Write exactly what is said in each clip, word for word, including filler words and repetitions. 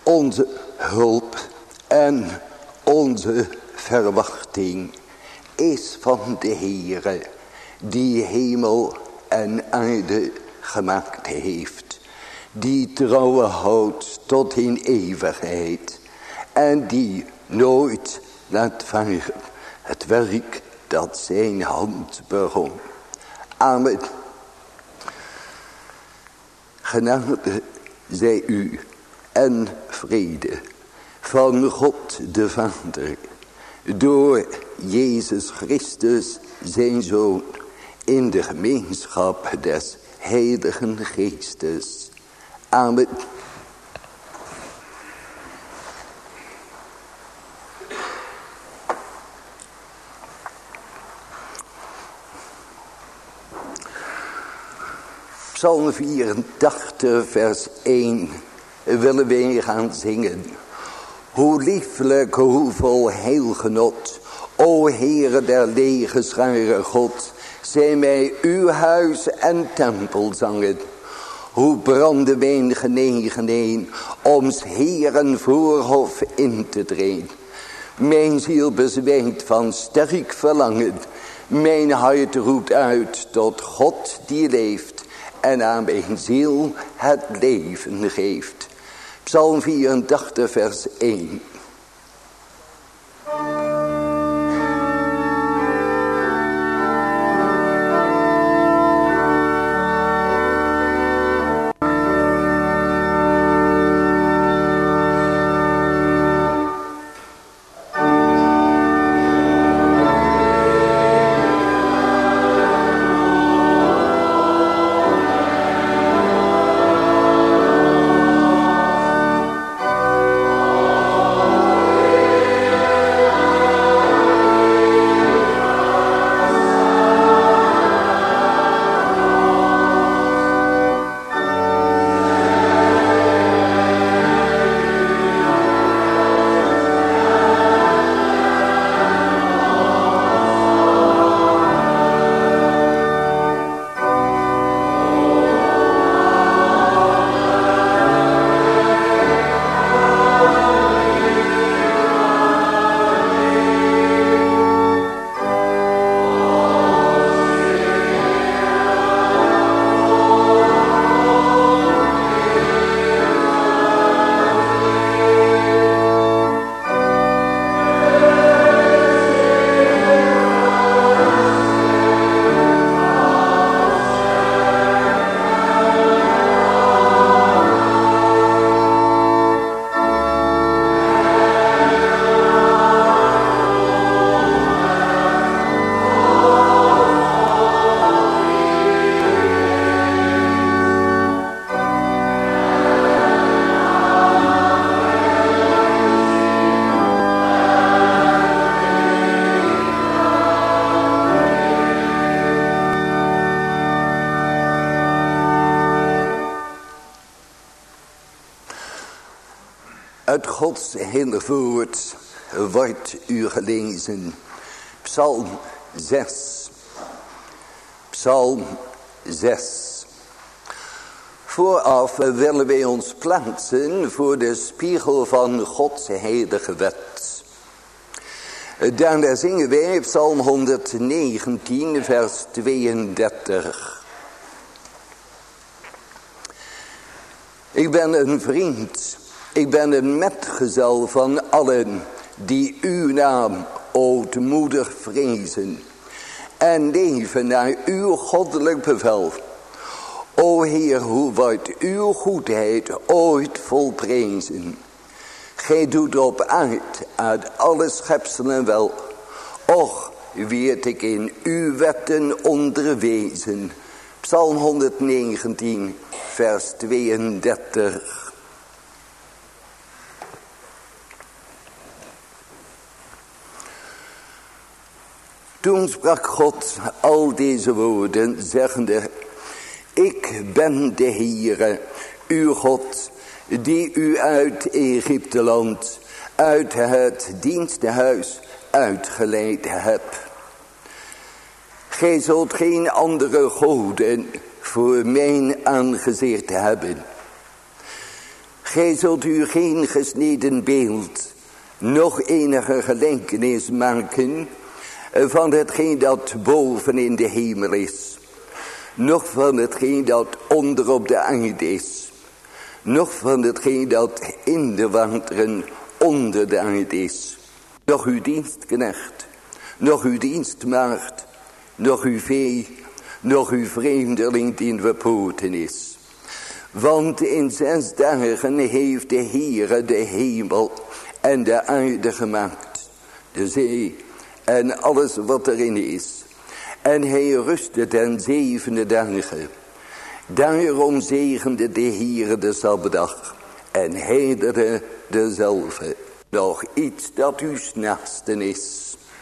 Onze hulp en onze verwachting is van de Heere, die hemel en aarde gemaakt heeft, die trouwen houdt tot in eeuwigheid en die nooit laat varen het werk dat zijn hand begon. Amen. Genade zij u en vrede van God de Vader, door Jezus Christus zijn Zoon, in de gemeenschap des Heiligen Geestes. Amen. Psalm vierentachtig vers één willen we gaan zingen. Hoe lieflijk, hoe vol heilgenot, o Heere der legerscharen God, zijn mij uw huis en tempel zangen. Hoe brandde mijn genegenheid om 's Heeren voorhof in te treden. Mijn ziel bezwijkt van sterk verlangen, mijn hart roept uit tot God die leeft en aan mijn ziel het leven geeft. Psalm vierentachtig vers één. Uit Gods hele woord wordt u gelezen. Psalm zes. Psalm zes. Vooraf willen wij ons plaatsen voor de spiegel van Gods heilige wet. Daarna zingen wij Psalm honderdnegentien vers tweeëndertig. Ik ben een vriend, ik ben een metgezel van allen die uw naam ootmoedig vrezen en leven naar uw goddelijk bevel. O Heer, hoe wordt uw goedheid ooit volprezen? Gij doet op aard uit alle schepselen wel. Och, werd ik in uw wetten onderwezen. Psalm honderdnegentien, vers tweeëndertig. Toen sprak God al deze woorden, zeggende: Ik ben de Heere, uw God, die u uit Egypteland, uit het dienstenhuis uitgeleid heb. Gij zult geen andere goden voor mijn aangezicht hebben. Gij zult u geen gesneden beeld, nog enige gelijkenis maken van hetgeen dat boven in de hemel is, nog van hetgeen dat onder op de aarde is, nog van hetgeen dat in de wateren onder de aarde is, nog uw dienstknecht, nog uw dienstmaagd, nog uw vee, nog uw vreemdeling die in de poten is. Want in zes dagen heeft de Heere de hemel en de aarde gemaakt, de zee en alles wat erin is. En hij rustte ten zevende dagen. Daarom zegende de Heere de Sabbatdag en heiligde dezelve. Nog iets dat uw naasten is.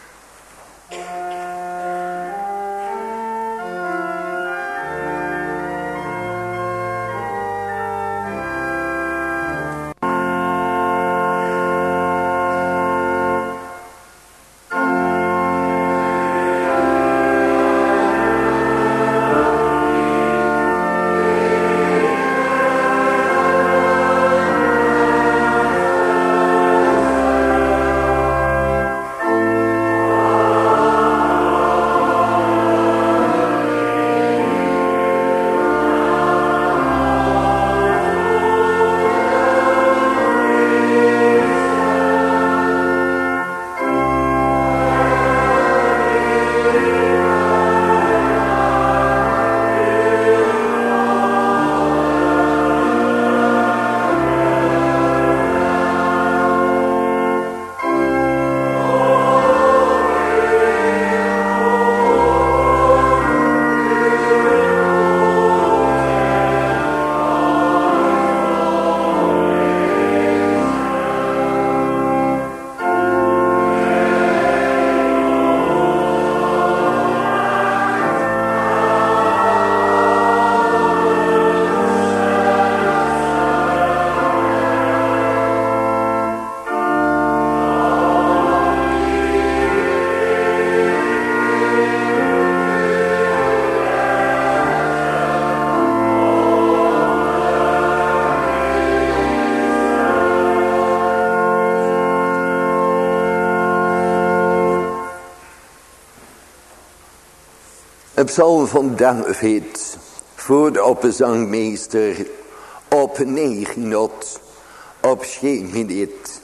Een psalm van David voor de opzangmeester op negenhonderd op Sheminit.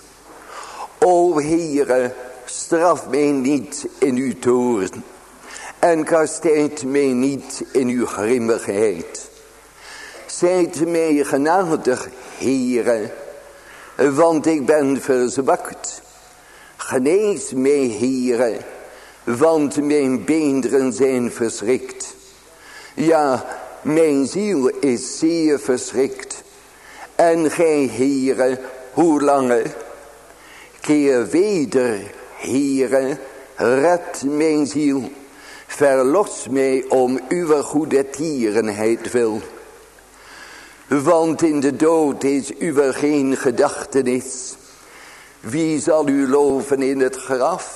O Heere, straf mij niet in uw toorn en kastijd mij niet in uw grimmigheid. Zijt mij genadig, Heere, want ik ben verzwakt. Genees mij, Heere, want mijn beenderen zijn verschrikt. Ja, mijn ziel is zeer verschrikt. En gij, Heere, hoe lange? Keer weder, Heere, red mijn ziel. Verlos mij om uw goede tierenheid wil. Want in de dood is uw geen gedachtenis. Wie zal u loven in het graf?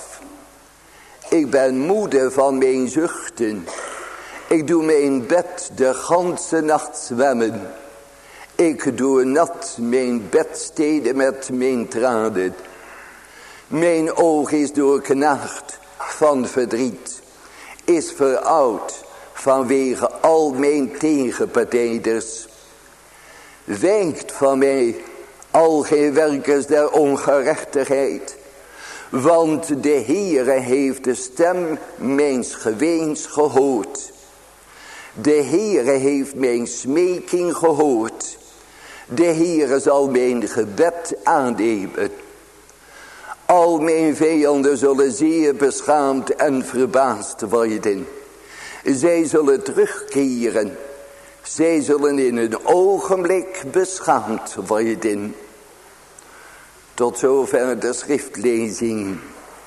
Ik ben moede van mijn zuchten. Ik doe mijn bed de ganse nacht zwemmen. Ik doe nat mijn bedsteden met mijn tranen. Mijn oog is doorknaagd van verdriet. Is veroud vanwege al mijn tegenpartijders. Wijkt van mij al gij werkers der ongerechtigheid. Want de Heere heeft de stem mijns geweens gehoord. De Heere heeft mijn smeking gehoord. De Heere zal mijn gebed aannemen. Al mijn vijanden zullen zeer beschaamd en verbaasd worden. Zij zullen terugkeren. Zij zullen in een ogenblik beschaamd worden. Tot zover de schriftlezing.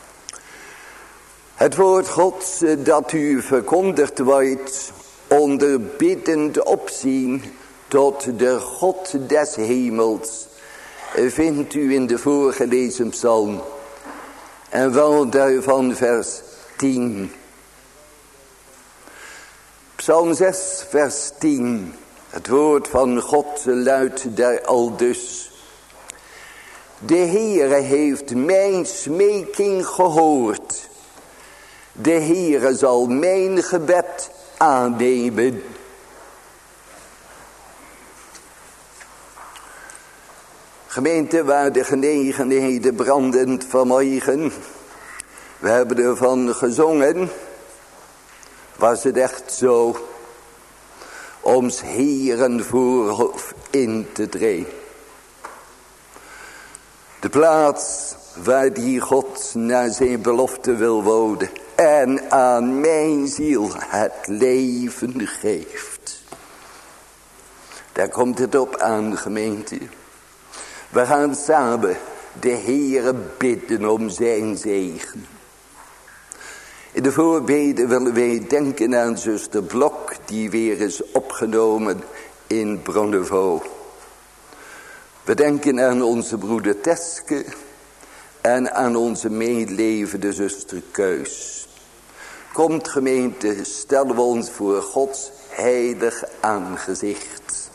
Het woord Gods dat u verkondigd wordt onder biddend opzien tot de God des hemels, vindt u in de voorgelezen psalm. En wel daarvan vers tien. Psalm zes vers tien. Het woord van God luidt daar aldus. De Heere heeft mijn smeking gehoord. De Heere zal mijn gebed aannemen. Gemeente, waar de genegenheden brandend vanmorgen. We hebben ervan gezongen. Was het echt zo om 's Heeren voorhof in te treden. De plaats waar die God naar zijn belofte wil wonen. En aan mijn ziel het leven geeft. Daar komt het op aan, gemeente. We gaan samen de Heere bidden om zijn zegen. In de voorbeden willen wij denken aan zuster Blok, die weer is opgenomen in Bronnevaux. We denken aan onze broeder Teske en aan onze meelevende zuster Keus. Komt gemeente, stellen we ons voor Gods heilig aangezicht.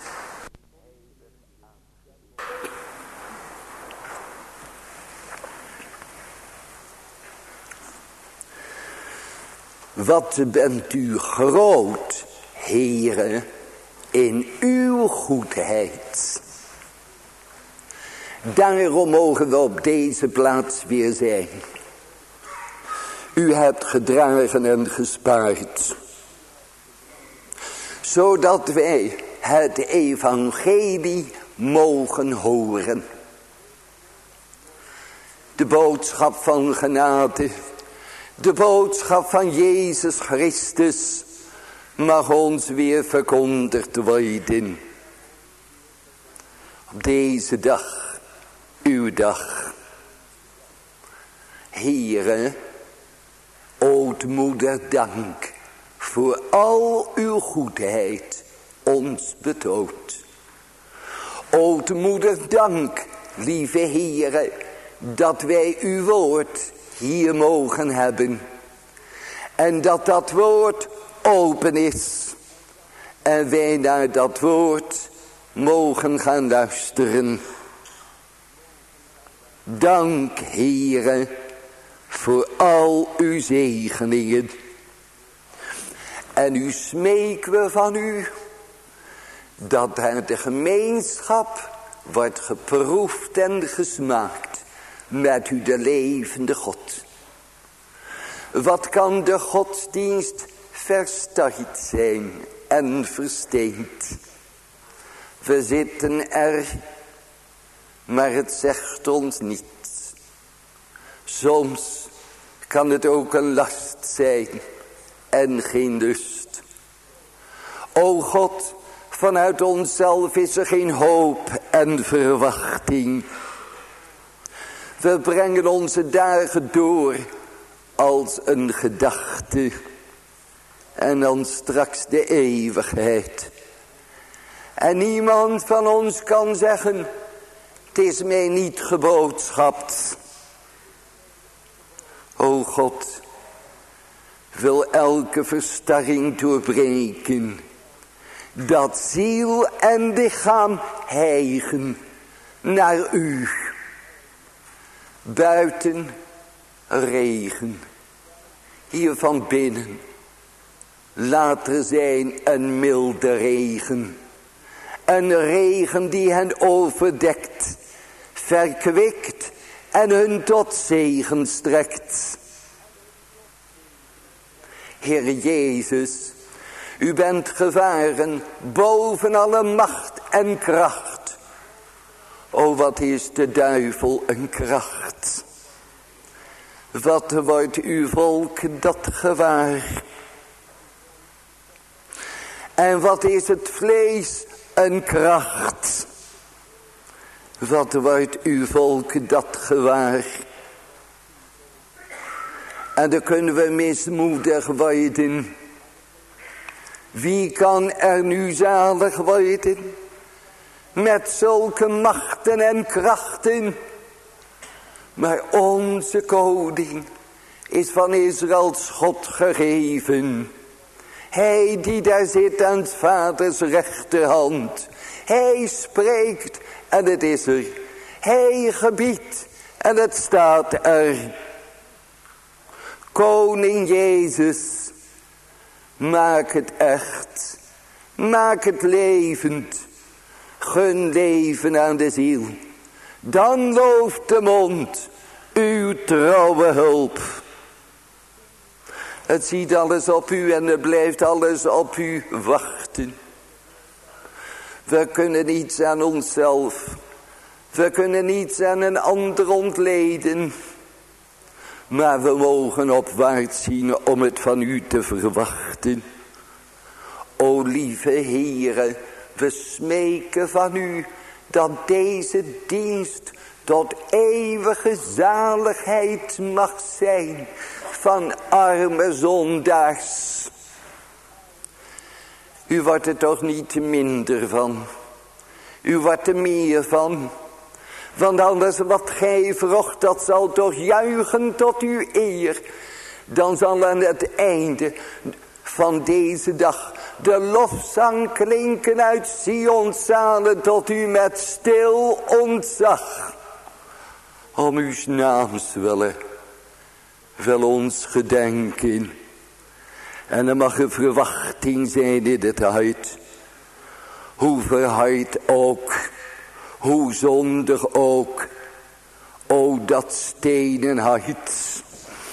Wat bent u groot, Heere, in uw goedheid. Daarom mogen we op deze plaats weer zijn. U hebt gedragen en gespaard. Zodat wij het evangelie mogen horen. De boodschap van genade. De boodschap van Jezus Christus mag ons weer verkondigd worden. Op deze dag, uw dag. Heere, ootmoeder dank voor al uw goedheid ons betoont. Ootmoeder dank, lieve Heere, dat wij uw woord hier mogen hebben. En dat dat woord open is. En wij naar dat woord mogen gaan luisteren. Dank, Heere, voor al uw zegeningen. En u smeken we van u, dat er de gemeenschap wordt geproefd en gesmaakt met u de levende God. Wat kan de godsdienst verstart zijn en versteend. We zitten er, maar het zegt ons niets. Soms kan het ook een last zijn en geen lust. O God, vanuit onszelf is er geen hoop en verwachting. We brengen onze dagen door als een gedachte. En dan straks de eeuwigheid. En niemand van ons kan zeggen, het is mij niet geboodschapt. O God, wil elke verstarring doorbreken. Dat ziel en lichaam hijgen naar u. Buiten regen. Hier van binnen. Laat er zijn een milde regen. Een regen die hen overdekt. Verkwikt en hun tot zegen strekt. Heer Jezus, u bent gevaren boven alle macht en kracht. O, wat is de duivel een kracht. Wat wordt uw volk dat gewaar. En wat is het vlees een kracht. Wat wordt uw volk dat gewaar. En dan kunnen we mismoedig worden. Wie kan er nu zalig worden? Met zulke machten en krachten. Maar onze koning is van Israëls God gegeven. Hij die daar zit aan het vaders rechterhand. Hij spreekt en het is er. Hij gebiedt, en het staat er. Koning Jezus, maak het echt. Maak het levend. Gun leven aan de ziel. Dan looft de mond uw trouwe hulp. Het ziet alles op u en het blijft alles op u wachten. We kunnen niets aan onszelf. We kunnen niets aan een ander ontleden. Maar we mogen opwaarts zien om het van u te verwachten. O lieve Heere, we smeken van u dat deze dienst tot eeuwige zaligheid mag zijn van arme zondaars. U wordt er toch niet minder van. U wordt er meer van. Want anders wat gij vrocht, dat zal toch juichen tot uw eer. Dan zal aan het einde van deze dag de lofzang klinken uit Sions zalen tot u met stil ontzag. Om uw naams willen, wil ons gedenken. En er mag een verwachting zijn in het hart. Hoe verhard ook, hoe zondig ook. O dat stenen hart.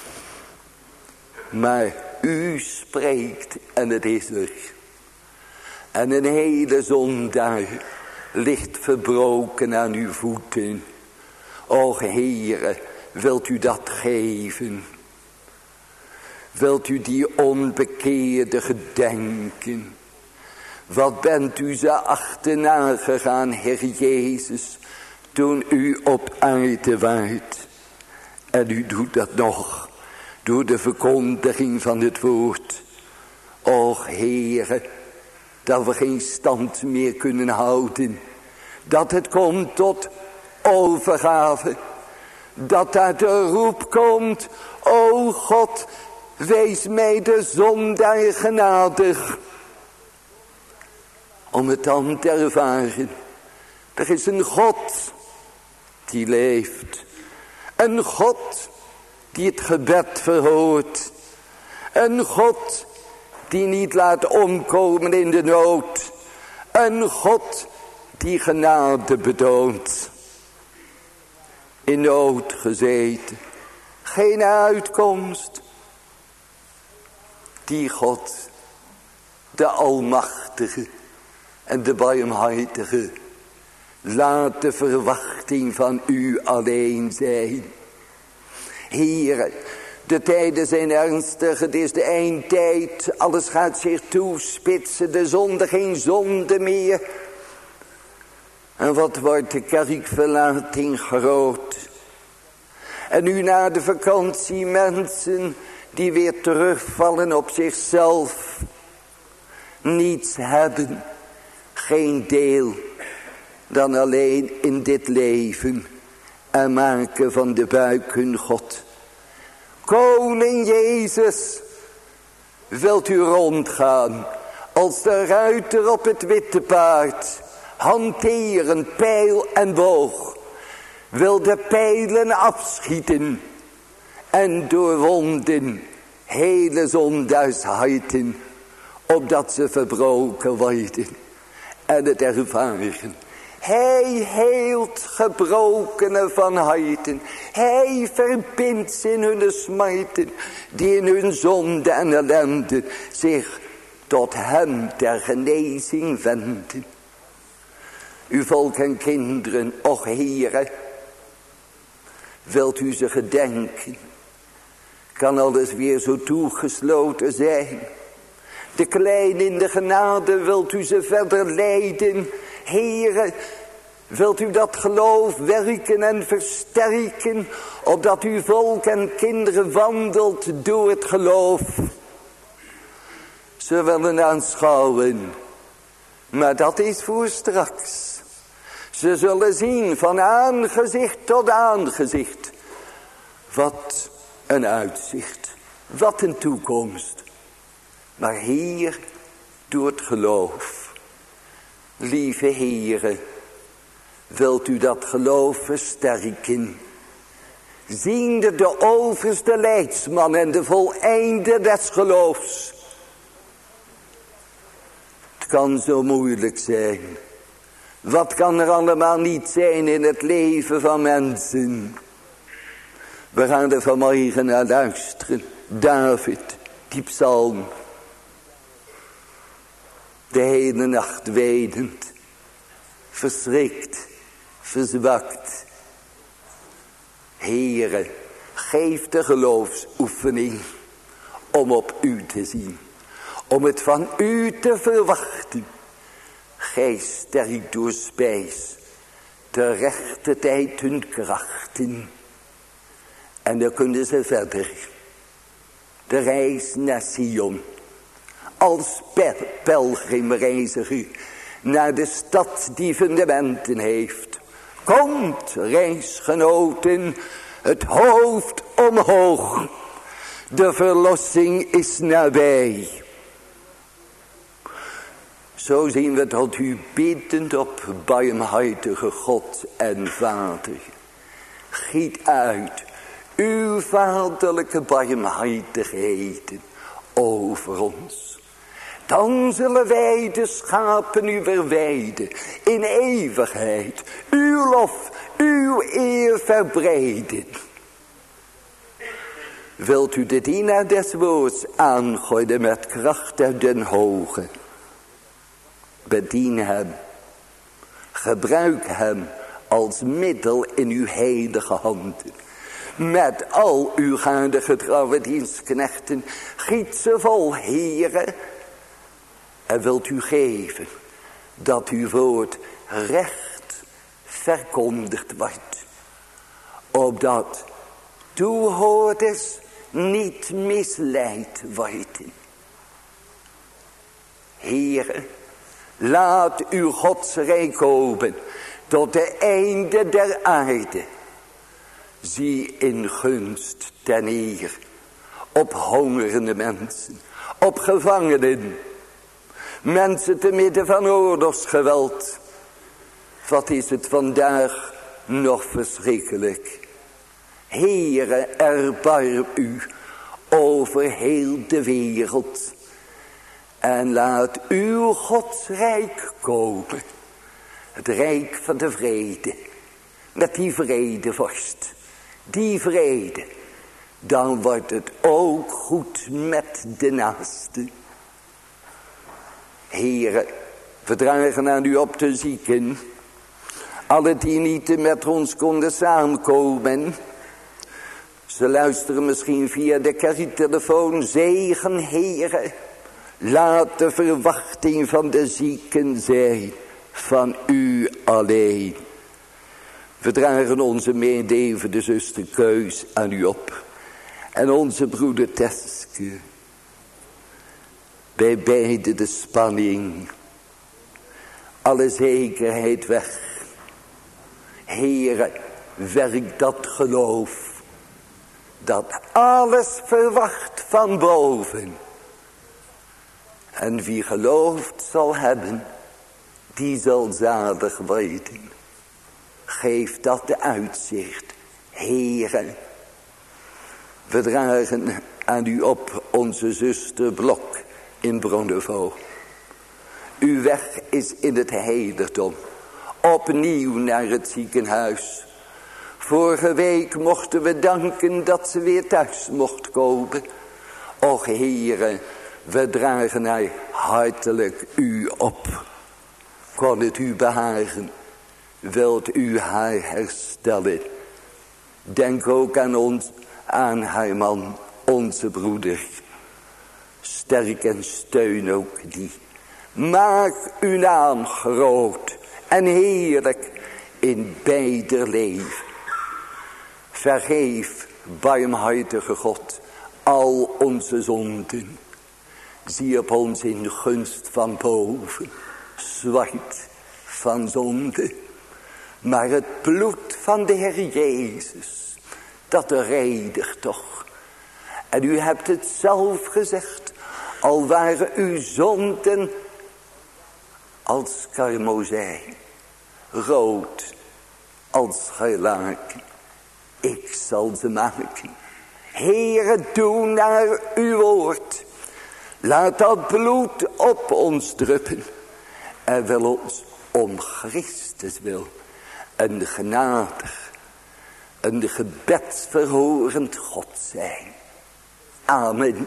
Maar u spreekt en het is er. En een hele zondaar ligt verbroken aan uw voeten. O Heere, wilt u dat geven? Wilt u die onbekeerde gedenken? Wat bent u ze achterna gegaan, Heer Jezus, toen u op aarde waart? En u doet dat nog, door de verkondiging van het woord. O Heere, dat we geen stand meer kunnen houden. Dat het komt tot overgave. Dat uit de roep komt, o God, wees mij de zondaar genadig. Om het dan te ervaren. Er is een God die leeft. Een God die het gebed verhoort. Een God die niet laat omkomen in de nood. Een God die genade betoont. In nood gezeten. Geen uitkomst. Die God, de Almachtige en de Barmhartige, laat de verwachting van u alleen zijn. Heere, de tijden zijn ernstig, het is de eindtijd, alles gaat zich toespitsen, de zonde geen zonde meer. En wat wordt de kerkverlating groot. En nu na de vakantie mensen die weer terugvallen op zichzelf. Niets hebben, geen deel dan alleen in dit leven. En maken van de buik hun God. Koning Jezus, wilt u rondgaan als de ruiter op het witte paard. Hanteren pijl en boog. Wil de pijlen afschieten. En doorwonden hele zondagsharten. Opdat ze verbroken worden. En het ervaren. Hij heelt gebrokenen van harten. Hij verbindt ze in hun smarten. Die in hun zonde en ellende zich tot hem ter genezing wenden. Uw volk en kinderen, och Heere, wilt u ze gedenken? Kan alles weer zo toegesloten zijn? De klein in de genade, wilt u ze verder leiden? Heere, wilt u dat geloof werken en versterken, opdat uw volk en kinderen wandelt door het geloof? Ze willen aanschouwen, maar dat is voor straks. Ze zullen zien van aangezicht tot aangezicht. Wat een uitzicht, wat een toekomst. Maar hier door het geloof. Lieve Heere, Wilt u dat geloof versterken? Ziende de overste leidsman en de voleinde des geloofs. Het kan zo moeilijk zijn. Wat kan er allemaal niet zijn in het leven van mensen? We gaan er vanmorgen naar luisteren. David, die psalm. De hele nacht wedend. Verschrikt. Verzwakt. Heere, geef de geloofsoefening om op u te zien. Om het van u te verwachten. Gij sterk door spijs. Te rechte tijd hun krachten. En dan kunnen ze verder. De reis naar Sion. Als pelgrimreiziger naar de stad die fundamenten heeft. Komt, reisgenoten, het hoofd omhoog. De verlossing is nabij. Zo zien we tot u biddend op, barmhartige God en Vader. Giet uit uw vaderlijke barmhartigheden over ons. Dan zullen wij de schapen uw weiden in eeuwigheid. Uw lof, uw eer verbreiden. Wilt u de dienaar des woords aangooien met kracht uit den hoge. Bedien hem. Gebruik hem als middel in uw heilige handen. Met al uw gaande getrouwe dienstknechten. Giet ze vol, Heere. En wilt u geven dat uw woord recht verkondigd wordt. Opdat toehoorders niet misleid worden. Heere, laat uw godsrijk komen tot de einde der aarde. Zie in gunst ten eer op hongerende mensen, op gevangenen. Mensen te midden van oorlogsgeweld. Wat is het vandaag nog verschrikkelijk. Heere, erbarm u over heel de wereld. En laat uw godsrijk komen. Het rijk van de vrede. Met die vredevorst. Die vrede. Dan wordt het ook goed met de naaste. Heere, we dragen aan u op de zieken. Alle die niet met ons konden samenkomen. Ze luisteren misschien via de kerktelefoon. Zegen, Heere. Laat de verwachting van de zieken zijn van u alleen. We dragen onze medelevende zuster Keus aan u op. En onze broeder Teske. Bij beide de spanning. Alle zekerheid weg. Heere, werk dat geloof. Dat alles verwacht van boven. En wie geloofd zal hebben, die zal zalig worden. Geef dat de uitzicht, Heere. We dragen aan u op onze zuster Blok in Bronnevo. Uw weg is in het heiligdom. Opnieuw naar het ziekenhuis. Vorige week mochten we danken dat ze weer thuis mocht komen. Och Heere, we dragen haar hartelijk u op. Kon het u behagen, wilt u haar herstellen. Denk ook aan ons, aan haar man, onze broeder. Sterk en steun ook die. Maak uw naam groot en heerlijk in beider leven. Vergeef, barmhartige God, al onze zonden. Zie op ons in gunst van boven, zwart van zonde. Maar het bloed van de Heer Jezus, dat reinigt toch. En u hebt het zelf gezegd, al waren uw zonden als karmozijn, rood als gelijk. Ik zal ze maken. Heere, doe naar uw woord. Laat dat bloed op ons druppen. En wil ons om Christus wil een genadig, een gebedsverhorend God zijn. Amen.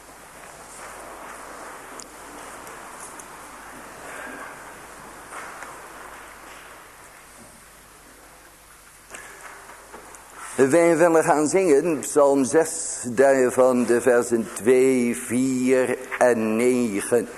Wij willen gaan zingen, Psalm zes, daarvan de versen twee, vier en negen.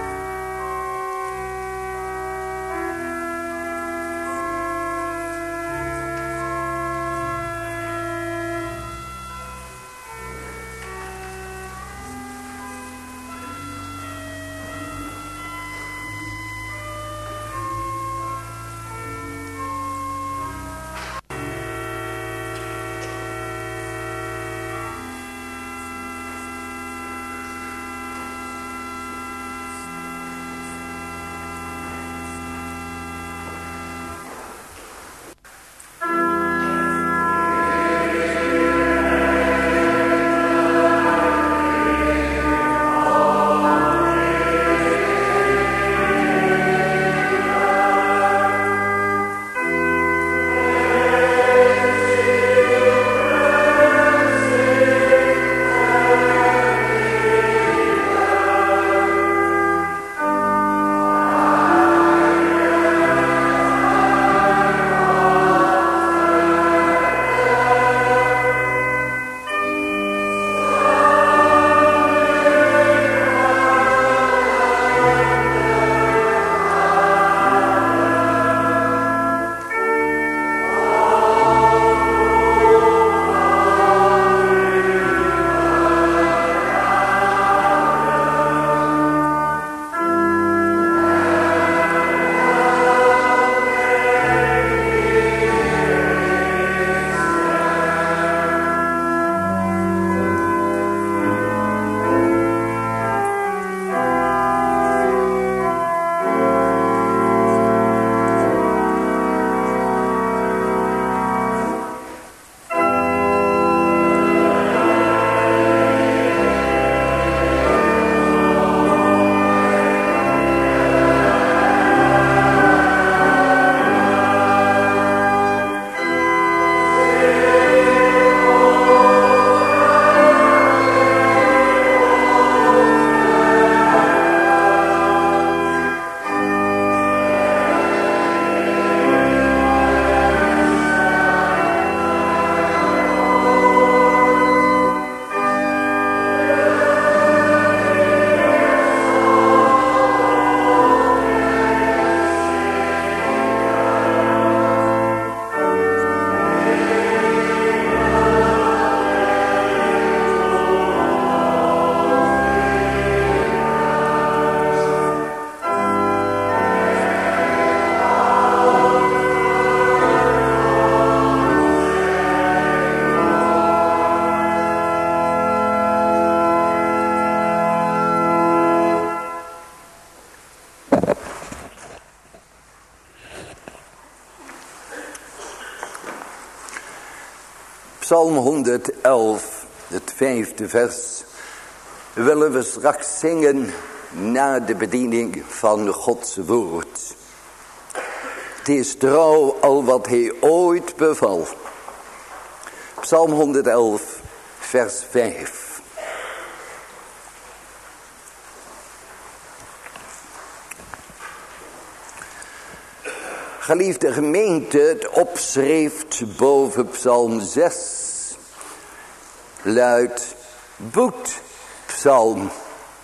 Psalm honderdelf, het vijfde vers, willen we straks zingen na de bediening van Gods woord. Het is trouw al wat hij ooit beval. Psalm honderdelf, vers vijf. Geliefde gemeente, het opschrift boven Psalm zes luidt boetpsalm.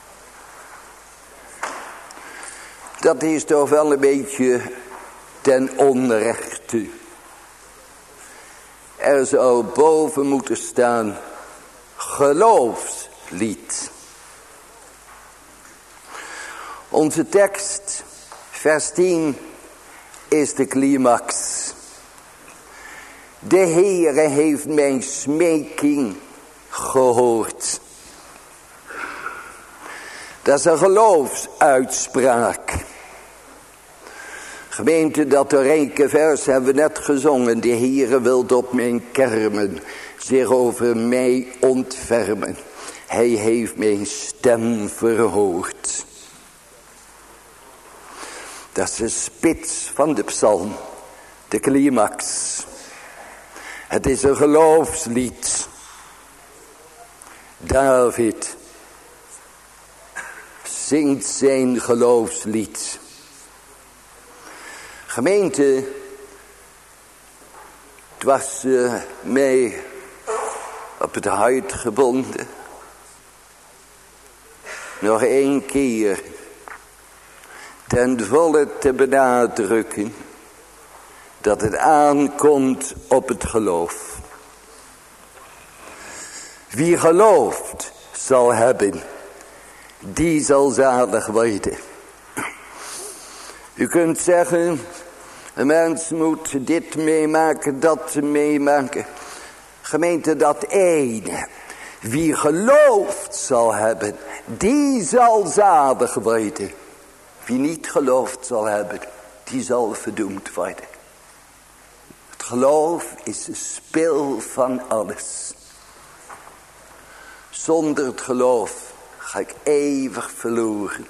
Dat is toch wel een beetje ten onrechte. Er zou boven moeten staan geloofslied. Onze tekst, vers tien, is de climax. De Heere heeft mijn smeking gehoord. Dat is een geloofsuitspraak. Gemeente, dat de rijke vers hebben we net gezongen. De Heere wil op mijn kermen zich over mij ontfermen. Hij heeft mijn stem verhoogd. Dat is de spits van de psalm. De climax. Het is een geloofslied. David zingt zijn geloofslied. Gemeente, het was uh, mij op het hart gebonden. Nog één keer ten volle te benadrukken dat het aankomt op het geloof. Wie gelooft zal hebben, die zal zalig worden. U kunt zeggen, een mens moet dit meemaken, dat meemaken. Gemeente, dat ene. Wie gelooft zal hebben, die zal zalig worden. Wie niet gelooft zal hebben, die zal verdoemd worden. Het geloof is de spil van alles. Zonder het geloof ga ik eeuwig verloren.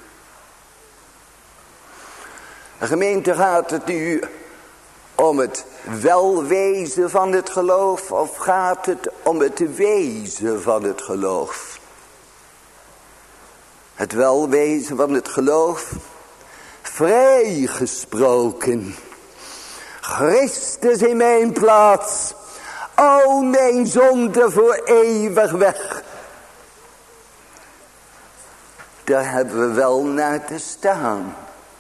De gemeente, gaat het nu om het welwezen van het geloof, of gaat het om het wezen van het geloof? Het welwezen van het geloof, vrijgesproken. Christus in mijn plaats, al mijn zonde voor eeuwig weg. Daar hebben we wel naar te staan.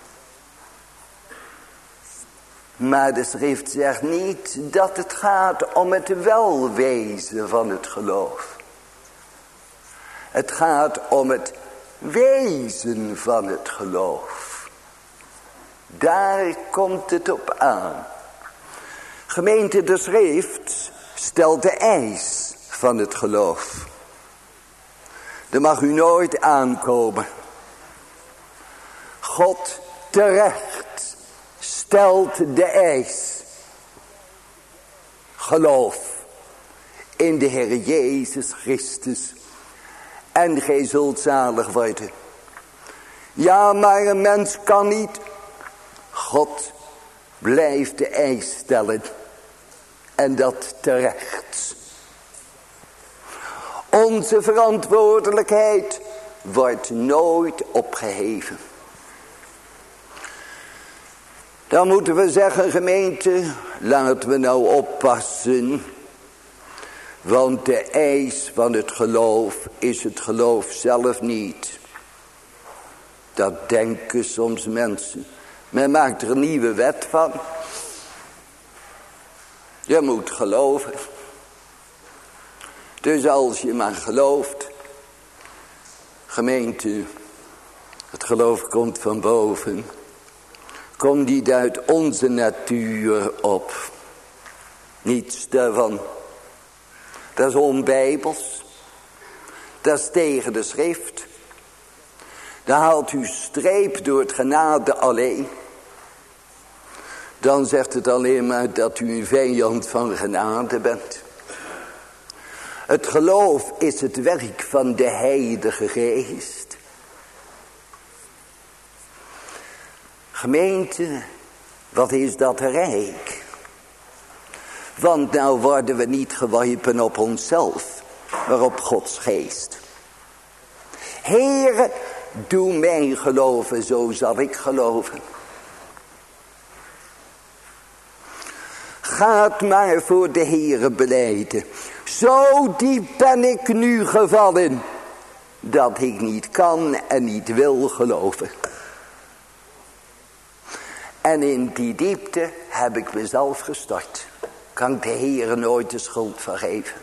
Maar de schrift zegt niet dat het gaat om het welwezen van het geloof. Het gaat om het wezen van het geloof. Daar komt het op aan. Gemeente, de schrift stelt de eis van het geloof. Er mag u nooit aankomen. God terecht stelt de eis. Geloof in de Heer Jezus Christus. En gij zult zalig worden. Ja, maar een mens kan niet. God blijft de eis stellen. En dat terecht. Onze verantwoordelijkheid wordt nooit opgeheven. Dan moeten we zeggen, gemeente, laten we nou oppassen. Want de eis van het geloof is het geloof zelf niet. Dat denken soms mensen. Men maakt er een nieuwe wet van. Je moet geloven. Dus als je maar gelooft. Gemeente, het geloof komt van boven. Komt niet uit onze natuur op. Niets daarvan. Dat is onbijbels. Dat is tegen de schrift. Dan haalt u streep door het genade alleen. Dan zegt het alleen maar dat u een vijand van genade bent. Het geloof is het werk van de Heilige Geest. Gemeente, wat is dat rijk? Want nou worden we niet geworpen op onszelf, maar op Gods geest. Heere, doe mij geloven, zo zal ik geloven. Gaat maar voor de Heere belijden. Zo diep ben ik nu gevallen, dat ik niet kan en niet wil geloven. En in die diepte heb ik mezelf gestort. Kan ik de Heere nooit de schuld vergeven.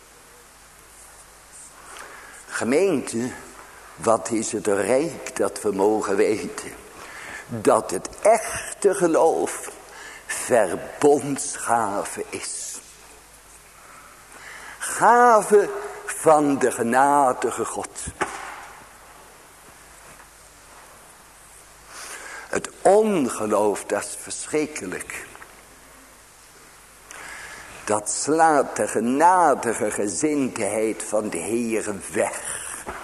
Gemeente, wat is het rijk dat we mogen weten? Dat het echte geloof verbondsgave is. Gave van de genadige God. Het on ongeloof, dat is verschrikkelijk. Dat slaat de genadige gezindheid van de Heere weg.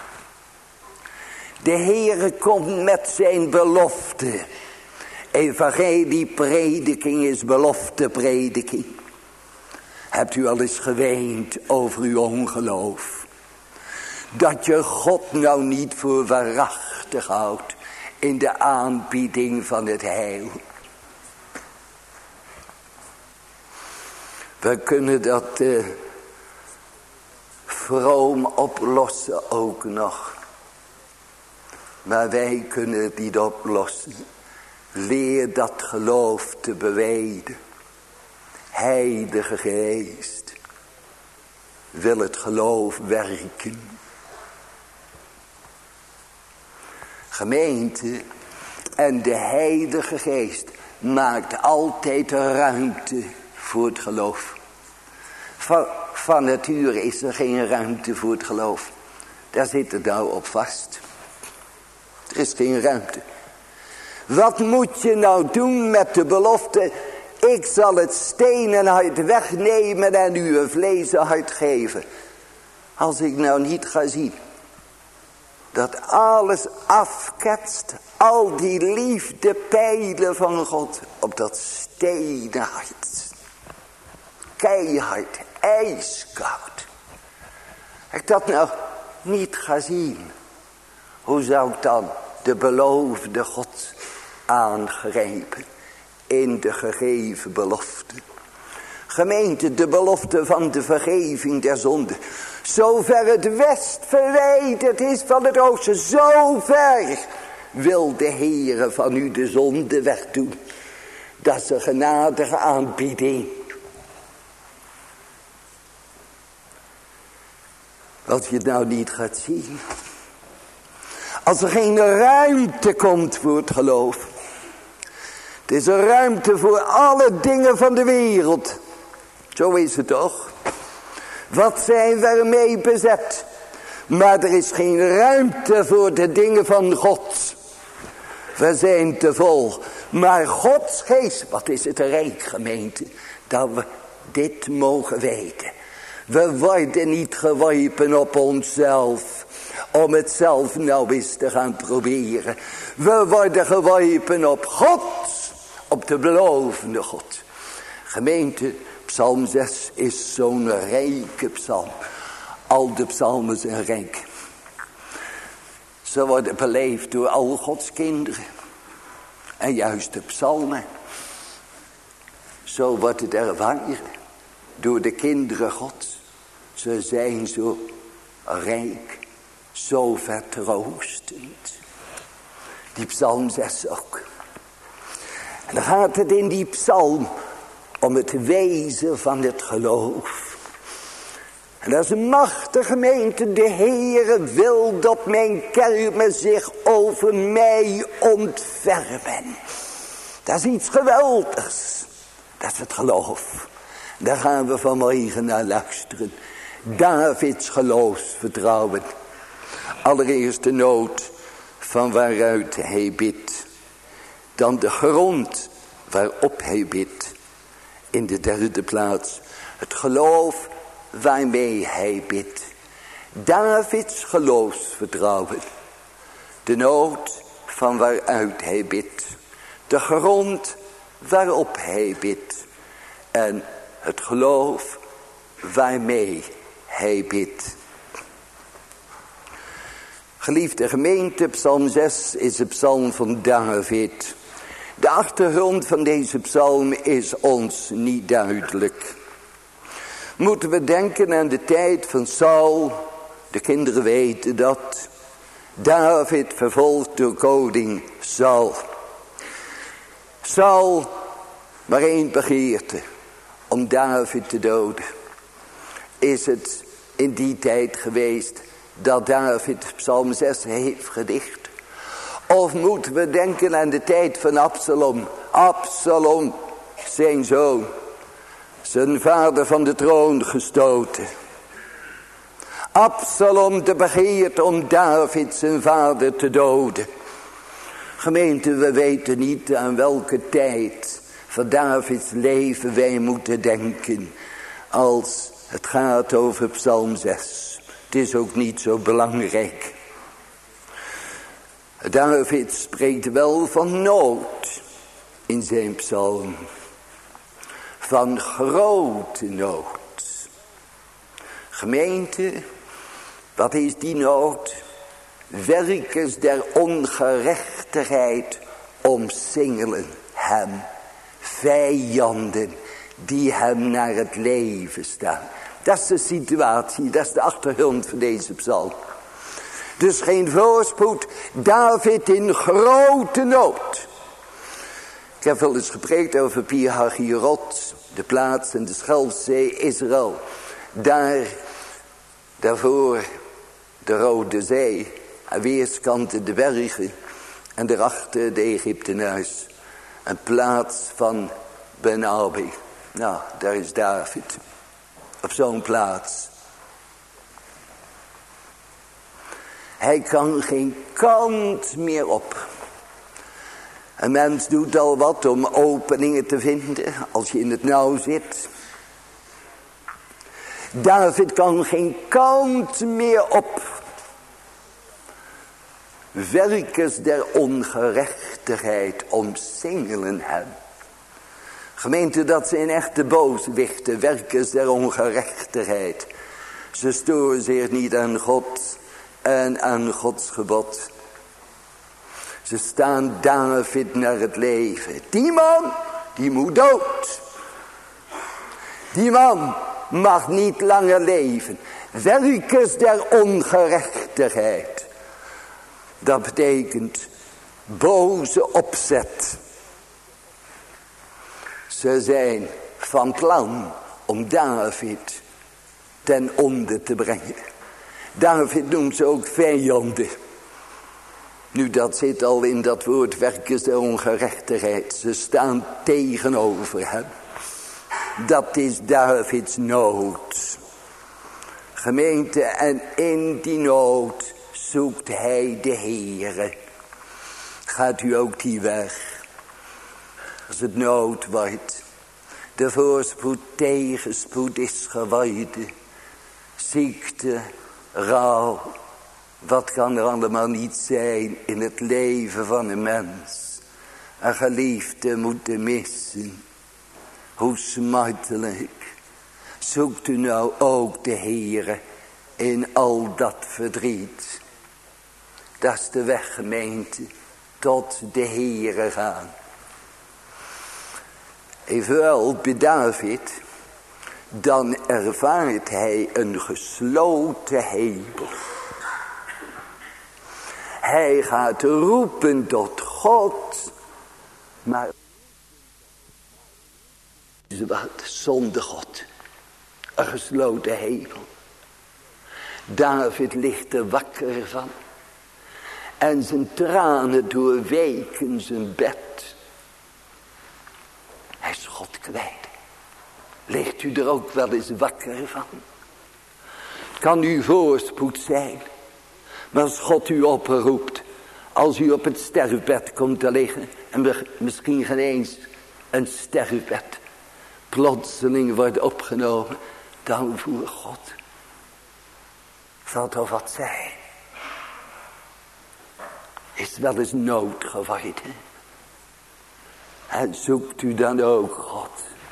De Heere komt met zijn belofte. Evangelieprediking is belofteprediking. Hebt u al eens geweend over uw ongeloof? Dat je God nou niet voor waarachtig houdt in de aanbieding van het heil. We kunnen dat uh, vroom oplossen ook nog. Maar wij kunnen het niet oplossen. Leer dat geloof te beweden. Heilige Geest wil het geloof werken. Gemeente, en de Heilige Geest maakt altijd ruimte voor het geloof. Van, van nature is er geen ruimte voor het geloof. Daar zit het nou op vast. Er is geen ruimte. Wat moet je nou doen met de belofte? Ik zal het stenenhart wegnemen en u een vleeshart geven. Als ik nou niet ga zien dat alles afketst, al die liefdepijlen van God op dat stenenhart. Keihard, ijskoud. Als ik dat nou niet ga zien, hoe zou ik dan de beloofde God aangrijpen in de gegeven belofte? Gemeente, de belofte van de vergeving der zonde. Zover het west verwijderd is van het oosten, zo ver wil de Heere van u de zonde wegdoen. Dat is een genadige aanbieding. Als je het nou niet gaat zien. Als er geen ruimte komt voor het geloof. Het is een ruimte voor alle dingen van de wereld. Zo is het toch? Wat zijn we ermee bezet? Maar er is geen ruimte voor de dingen van God. We zijn te vol. Maar Gods geest, wat is het rijk, gemeente, dat we dit mogen weten. We worden niet geworpen op onszelf, om het zelf nou eens te gaan proberen. We worden geworpen op God, op de belovende God. Gemeente, Psalm zes is zo'n rijke psalm. Al de psalmen zijn rijk. Ze worden beleefd door al Gods kinderen. En juist de psalmen. Zo wordt het ervaren door de kinderen Gods. Ze zijn zo rijk, zo vertroostend. Die psalm zes ook. En dan gaat het in die psalm om het wezen van het geloof. En dat is een machtige gemeente. De Heere wil dat mijn kermen zich over mij ontfermen. Dat is iets geweldigs. Dat is het geloof. Daar gaan we vanmorgen naar luisteren. Davids geloofsvertrouwen. Allereerst de nood van waaruit hij bidt. Dan de grond waarop hij bidt. In de derde plaats het geloof waarmee hij bidt. Davids geloofsvertrouwen. De nood van waaruit hij bidt. De grond waarop hij bidt. En het geloof waarmee hij bidt. Geliefde gemeente, psalm zes is de psalm van David. De achtergrond van deze psalm is ons niet duidelijk. Moeten we denken aan de tijd van Saul. De kinderen weten dat. David vervolgd door koning Saul. Saul, maar één begeerte. Om David te doden. Is het in die tijd geweest dat David psalm zes heeft gedicht? Of moeten we denken aan de tijd van Absalom. Absalom, zijn zoon. Zijn vader van de troon gestoten. Absalom de begeerte om David zijn vader te doden. Gemeente, we weten niet aan welke tijd van Davids leven wij moeten denken als het gaat over Psalm zes. Het is ook niet zo belangrijk. David spreekt wel van nood in zijn psalm. Van grote nood. Gemeente, wat is die nood? Werkers der ongerechtigheid omsingelen hem. Vijanden die hem naar het leven staan. Dat is de situatie, dat is de achtergrond van deze psalm. Dus geen voorspoed, David in grote nood. Ik heb wel eens gepreekt over Pi-Hagirot, de plaats in de Schelfzee, Israël. Daar, daarvoor de Rode Zee, aan weerskanten de bergen en daarachter de Egyptenuis. Een plaats van Ben-Abi. Nou, daar is David. Op zo'n plaats. Hij kan geen kant meer op. Een mens doet al wat om openingen te vinden als je in het nauw zit. David kan geen kant meer op. Werkers der ongerechtigheid omsingelen hem. Gemeente, dat zijn echte booswichten, werkers der ongerechtigheid. Ze storen zich niet aan God en aan Gods gebod. Ze staan David naar het leven. Die man, die moet dood. Die man mag niet langer leven. Werkers der ongerechtigheid. Dat betekent boze opzet. Ze zijn van plan om David ten onder te brengen. David noemt ze ook vijanden. Nu, dat zit al in dat woord werkers der ongerechtigheid. Ze staan tegenover hem. Dat is Davids nood. Gemeente, en in die nood zoekt hij de Heere. Gaat u ook die weg? Als het nood wordt. De voorspoed tegenspoed is geworden. Ziekte, rouw. Wat kan er allemaal niet zijn in het leven van een mens. Een geliefde moeten missen. Hoe smartelijk. Zoekt u nou ook de Heere in al dat verdriet. Dat is de weg, gemeente, tot de Heere gaan. Evenwel bij David, dan ervaart hij een gesloten hemel. Hij gaat roepen tot God, maar wat zonder God. Een gesloten hemel. David ligt er wakker van. En zijn tranen doorweken zijn bed. Hij is God kwijt. Ligt u er ook wel eens wakker van? Kan u voorspoed zijn. Maar als God u oproept. Als u op het sterfbed komt te liggen. En misschien geen eens een sterfbed. Plotseling wordt opgenomen. Dan voor God. Zal toch wat zijn. Is wel eens nood geworden. En zoekt u dan ook God.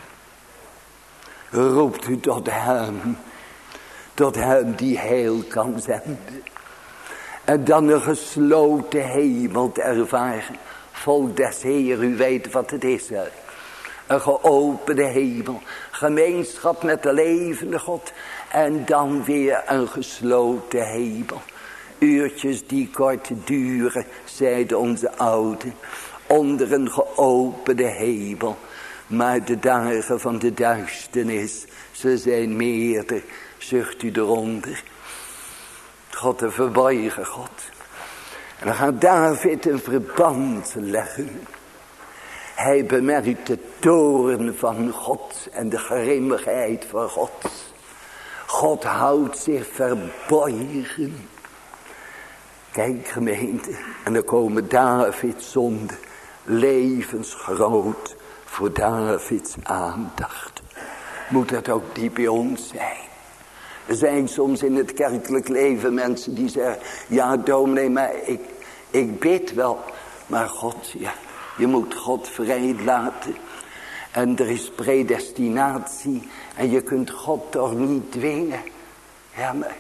Roept u tot hem. Tot hem die heil kan zenden. En dan een gesloten hemel te ervaren. Volk des Heer, u weet wat het is. Hè? Een geopende hemel. Gemeenschap met de levende God. En dan weer een gesloten hemel. Uurtjes die kort duren, zeiden onze ouden. Onder een geopende hemel. Maar de dagen van de duisternis, ze zijn meerder. Zucht u eronder. God, de verborgen God. En dan gaat David een verband leggen. Hij bemerkt de toorn van God en de grimmigheid van God. God houdt zich verborgen. Kijk gemeente, en dan komen Davids zonden levensgroot voor Davids aandacht. Moet dat ook die bij ons zijn? Er zijn soms in het kerkelijk leven mensen die zeggen, ja dominee, maar ik, ik bid wel. Maar God, ja, je moet God vrij laten. En er is predestinatie en je kunt God toch niet dwingen. Ja, maar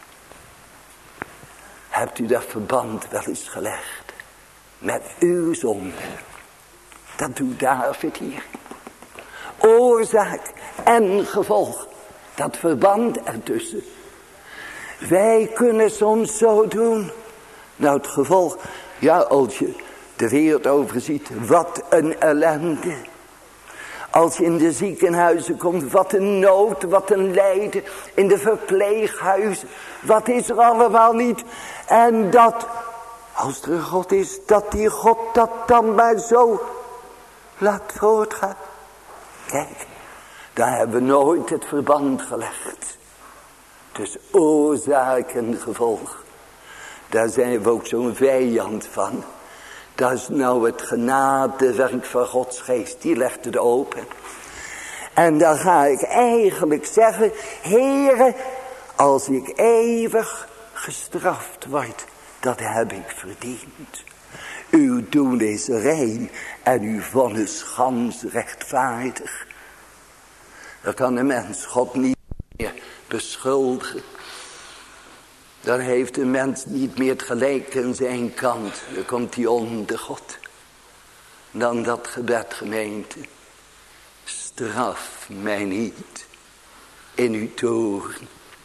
hebt u dat verband wel eens gelegd met uw zonde? Dat doet David hier. Oorzaak en gevolg. Dat verband ertussen. Wij kunnen soms zo doen. Nou, het gevolg. Ja, als je de wereld overziet. Wat een ellende. Als je in de ziekenhuizen komt. Wat een nood. Wat een lijden. In de verpleeghuizen. Wat is er allemaal niet. En dat. Als er een God is. Dat die God dat dan maar zo laat voortgaan. Kijk. Daar hebben we nooit het verband gelegd. Dus oorzaak en gevolg. Daar zijn we ook zo'n vijand van. Dat is nou het genadewerk van Gods geest. Die legt het open. En dan ga ik eigenlijk zeggen. Heere, als ik eeuwig gestraft word. Dat heb ik verdiend. Uw doel is rein. En uw vonnis gans rechtvaardig. Dan kan een mens God niet meer beschuldigen. Dan heeft een mens niet meer het gelijk aan zijn kant. Dan komt hij onder God. Dan dat gebed, gemeente. Straf mij niet in uw toorn.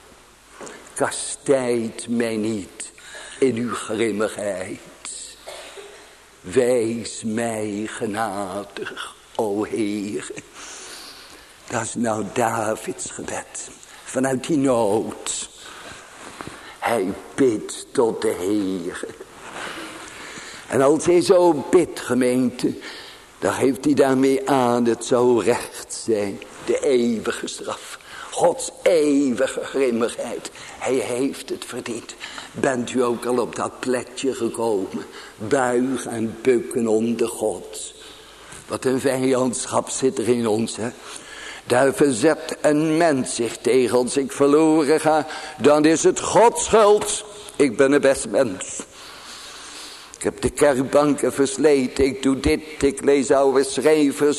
Kastijd mij niet in uw grimmigheid. Wees mij genadig, o Heer. Dat is nou Davids gebed. Vanuit die nood. Hij bidt tot de Heer. En als hij zo bidt, gemeente. Dan geeft hij daarmee aan. Het zou recht zijn. De eeuwige straf. Gods eeuwige grimmigheid. Hij heeft het verdiend. Bent u ook al op dat plekje gekomen. Buigen en bukken onder God. Wat een vijandschap zit er in ons, hè. Daar verzet een mens zich tegen. Als ik verloren ga, dan is het Gods schuld. Ik ben een best mens. Ik heb de kerkbanken versleten. Ik doe dit, ik lees oude schrijvers.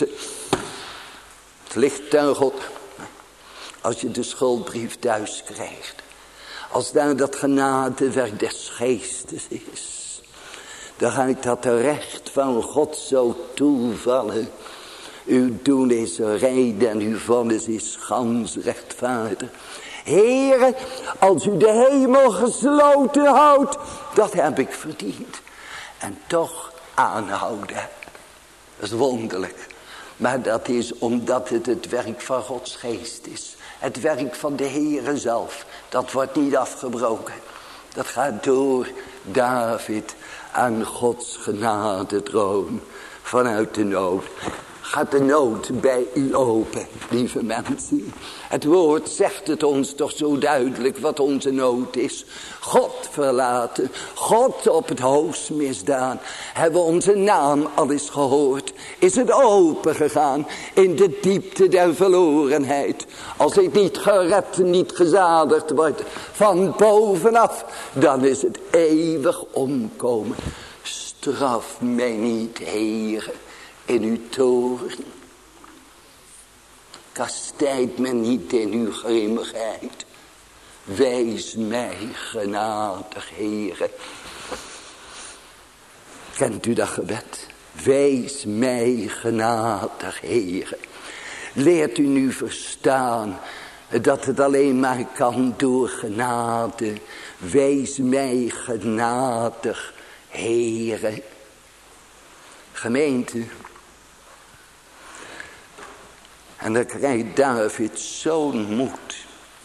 Het ligt aan God. Als je de schuldbrief thuis krijgt. Als daar dat genadewerk des geestes is. Dan ga ik dat recht van God zo toevallen. Uw doen is rein en uw vonnis is gans rechtvaardig. Heere, als u de hemel gesloten houdt, dat heb ik verdiend. En toch aanhouden. Dat is wonderlijk. Maar dat is omdat het het werk van Gods geest is. Het werk van de Heere zelf. Dat wordt niet afgebroken. Dat gaat door David aan Gods genadetroon. Vanuit de nood. Gaat de nood bij u open, lieve mensen. Het woord zegt het ons toch zo duidelijk wat onze nood is. God verlaten, God op het hoogst misdaan. Hebben we onze naam al eens gehoord? Is het open gegaan in de diepte der verlorenheid? Als ik niet gered, niet gezadigd word van bovenaf, dan is het eeuwig omkomen. Straf mij niet, Heere, in uw toorn. Kastijd me niet in uw grimmigheid. Wees mij genadig, Heere. Kent u dat gebed? Wees mij genadig, Heere. Leert u nu verstaan dat het alleen maar kan door genade. Wees mij genadig, Heere. Gemeente. En dan krijgt David zo'n moed.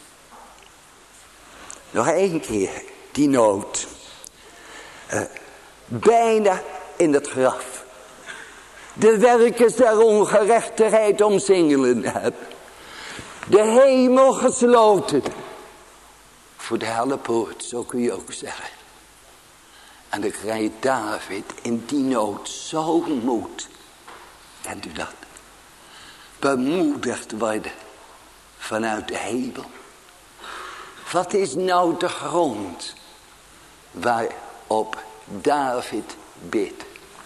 Nog één keer die nood. Uh, bijna in het graf. De werkers der ongerechtigheid omsingelen hebben. De hemel gesloten. Voor de helle poort, zo kun je ook zeggen. En dan krijgt David in die nood zo moed. Kent u dat? Bemoedigd worden vanuit de hemel. Wat is nou de grond waarop David bidt?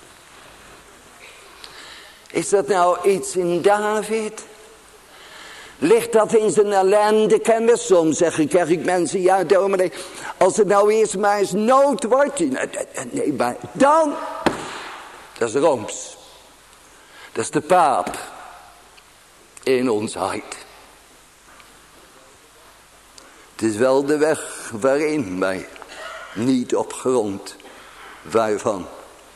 Is dat nou iets in David? Ligt dat in zijn ellende? Kennen soms zeggen kerkmensen, ja dominee, als het nou eerst maar eens nood wordt. Nee, maar dan, dat is Rooms. Dat is de paap in ons hart. Het is wel de weg waarin, maar niet op grond waarvan.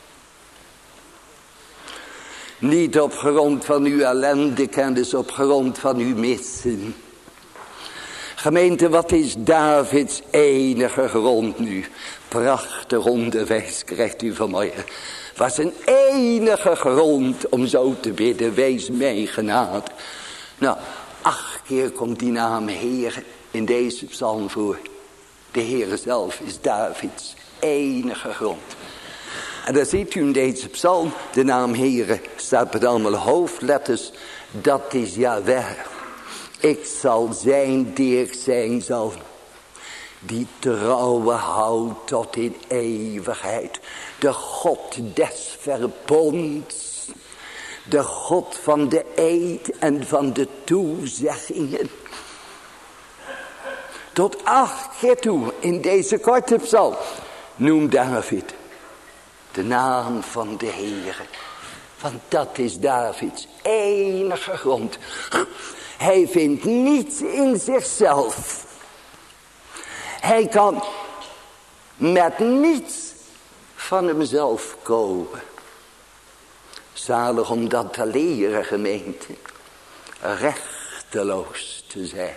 Niet op grond van uw ellende, kennis, op grond van uw missen. Gemeente, wat is Davids enige grond nu? Prachtig onderwijs krijgt u vanmorgen. Wat is zijn enige grond om zo te bidden? Wees mij genade. Nou, acht keer komt die naam Heer in deze psalm voor. De Heer zelf is Davids enige grond. En dan ziet u in deze psalm, de naam Heere staat met allemaal hoofdletters. Dat is Jahweh. Ik zal zijn die ik zijn zal. Die trouwe houdt tot in eeuwigheid. De God des verbonds. De God van de eed en van de toezeggingen. Tot acht keer toe in deze korte psalm noemt David de naam van de Heere. Want dat is Davids enige grond. Hij vindt niets in zichzelf. Hij kan met niets van hemzelf komen. Zalig om dat te leren, gemeente. Rechteloos te zijn.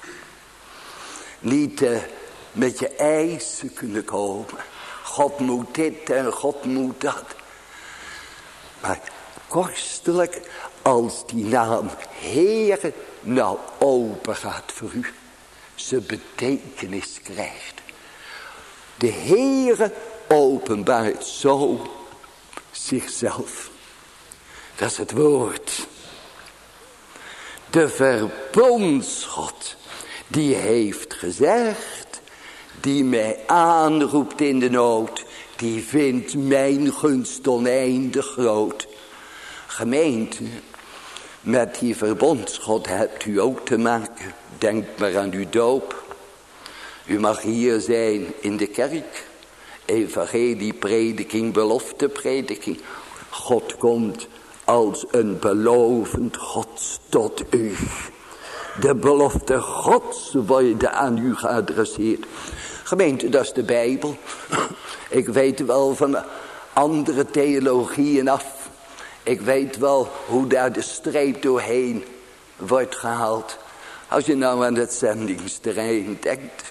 Niet uh, met je eisen kunnen komen. God moet dit en God moet dat. Maar kostelijk als die naam Heere nou open gaat voor u. Zijn betekenis krijgt. De Heere openbaart zo zichzelf. Dat is het woord. De verbondsgod die heeft gezegd. Die mij aanroept in de nood. Die vindt mijn gunst oneindig groot. Gemeente. Met die verbondsgod hebt u ook te maken. Denk maar aan uw doop. U mag hier zijn in de kerk. Evangelie, prediking, belofte, prediking. God komt als een belovend God tot u. De belofte Gods worden aan u geadresseerd. Gemeente, dat is de Bijbel. Ik weet wel van andere theologieën af. Ik weet wel hoe daar de streep doorheen wordt gehaald. Als je nou aan het zendingsterrein denkt.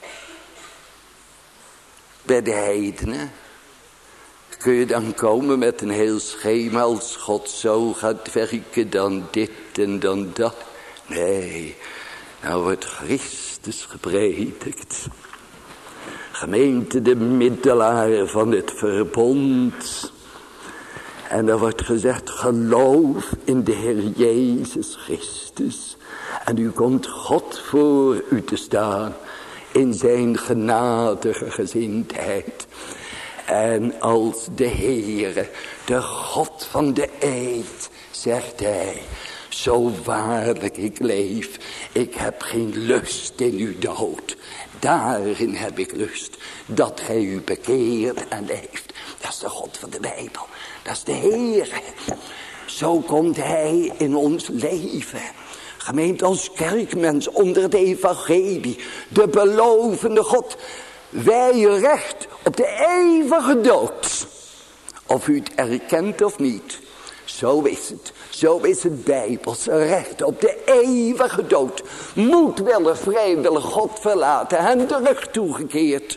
Bij de heidenen. Kun je dan komen met een heel schema als God zo gaat werken, dan dit en dan dat. Nee, nou wordt Christus gepredikt. Gemeente, de middelaar van het verbond. En er wordt gezegd, geloof in de Heer Jezus Christus. En u komt God voor u te staan in zijn genadige gezindheid. En als de Heere, de God van de eed, zegt hij, zo waarlijk ik leef, ik heb geen lust in uw dood. Daarin heb ik lust, dat gij u bekeert en leeft. Dat is de God van de Bijbel, dat is de Heere. Zo komt hij in ons leven. Gemeente, als kerkmens onder het evangelie, de belovende God, wij recht op de eeuwige dood. Of u het erkent of niet, zo is het. Zo is het Bijbels recht op de eeuwige dood. Moedwillig, vrijwillig God verlaten en de rug toegekeerd.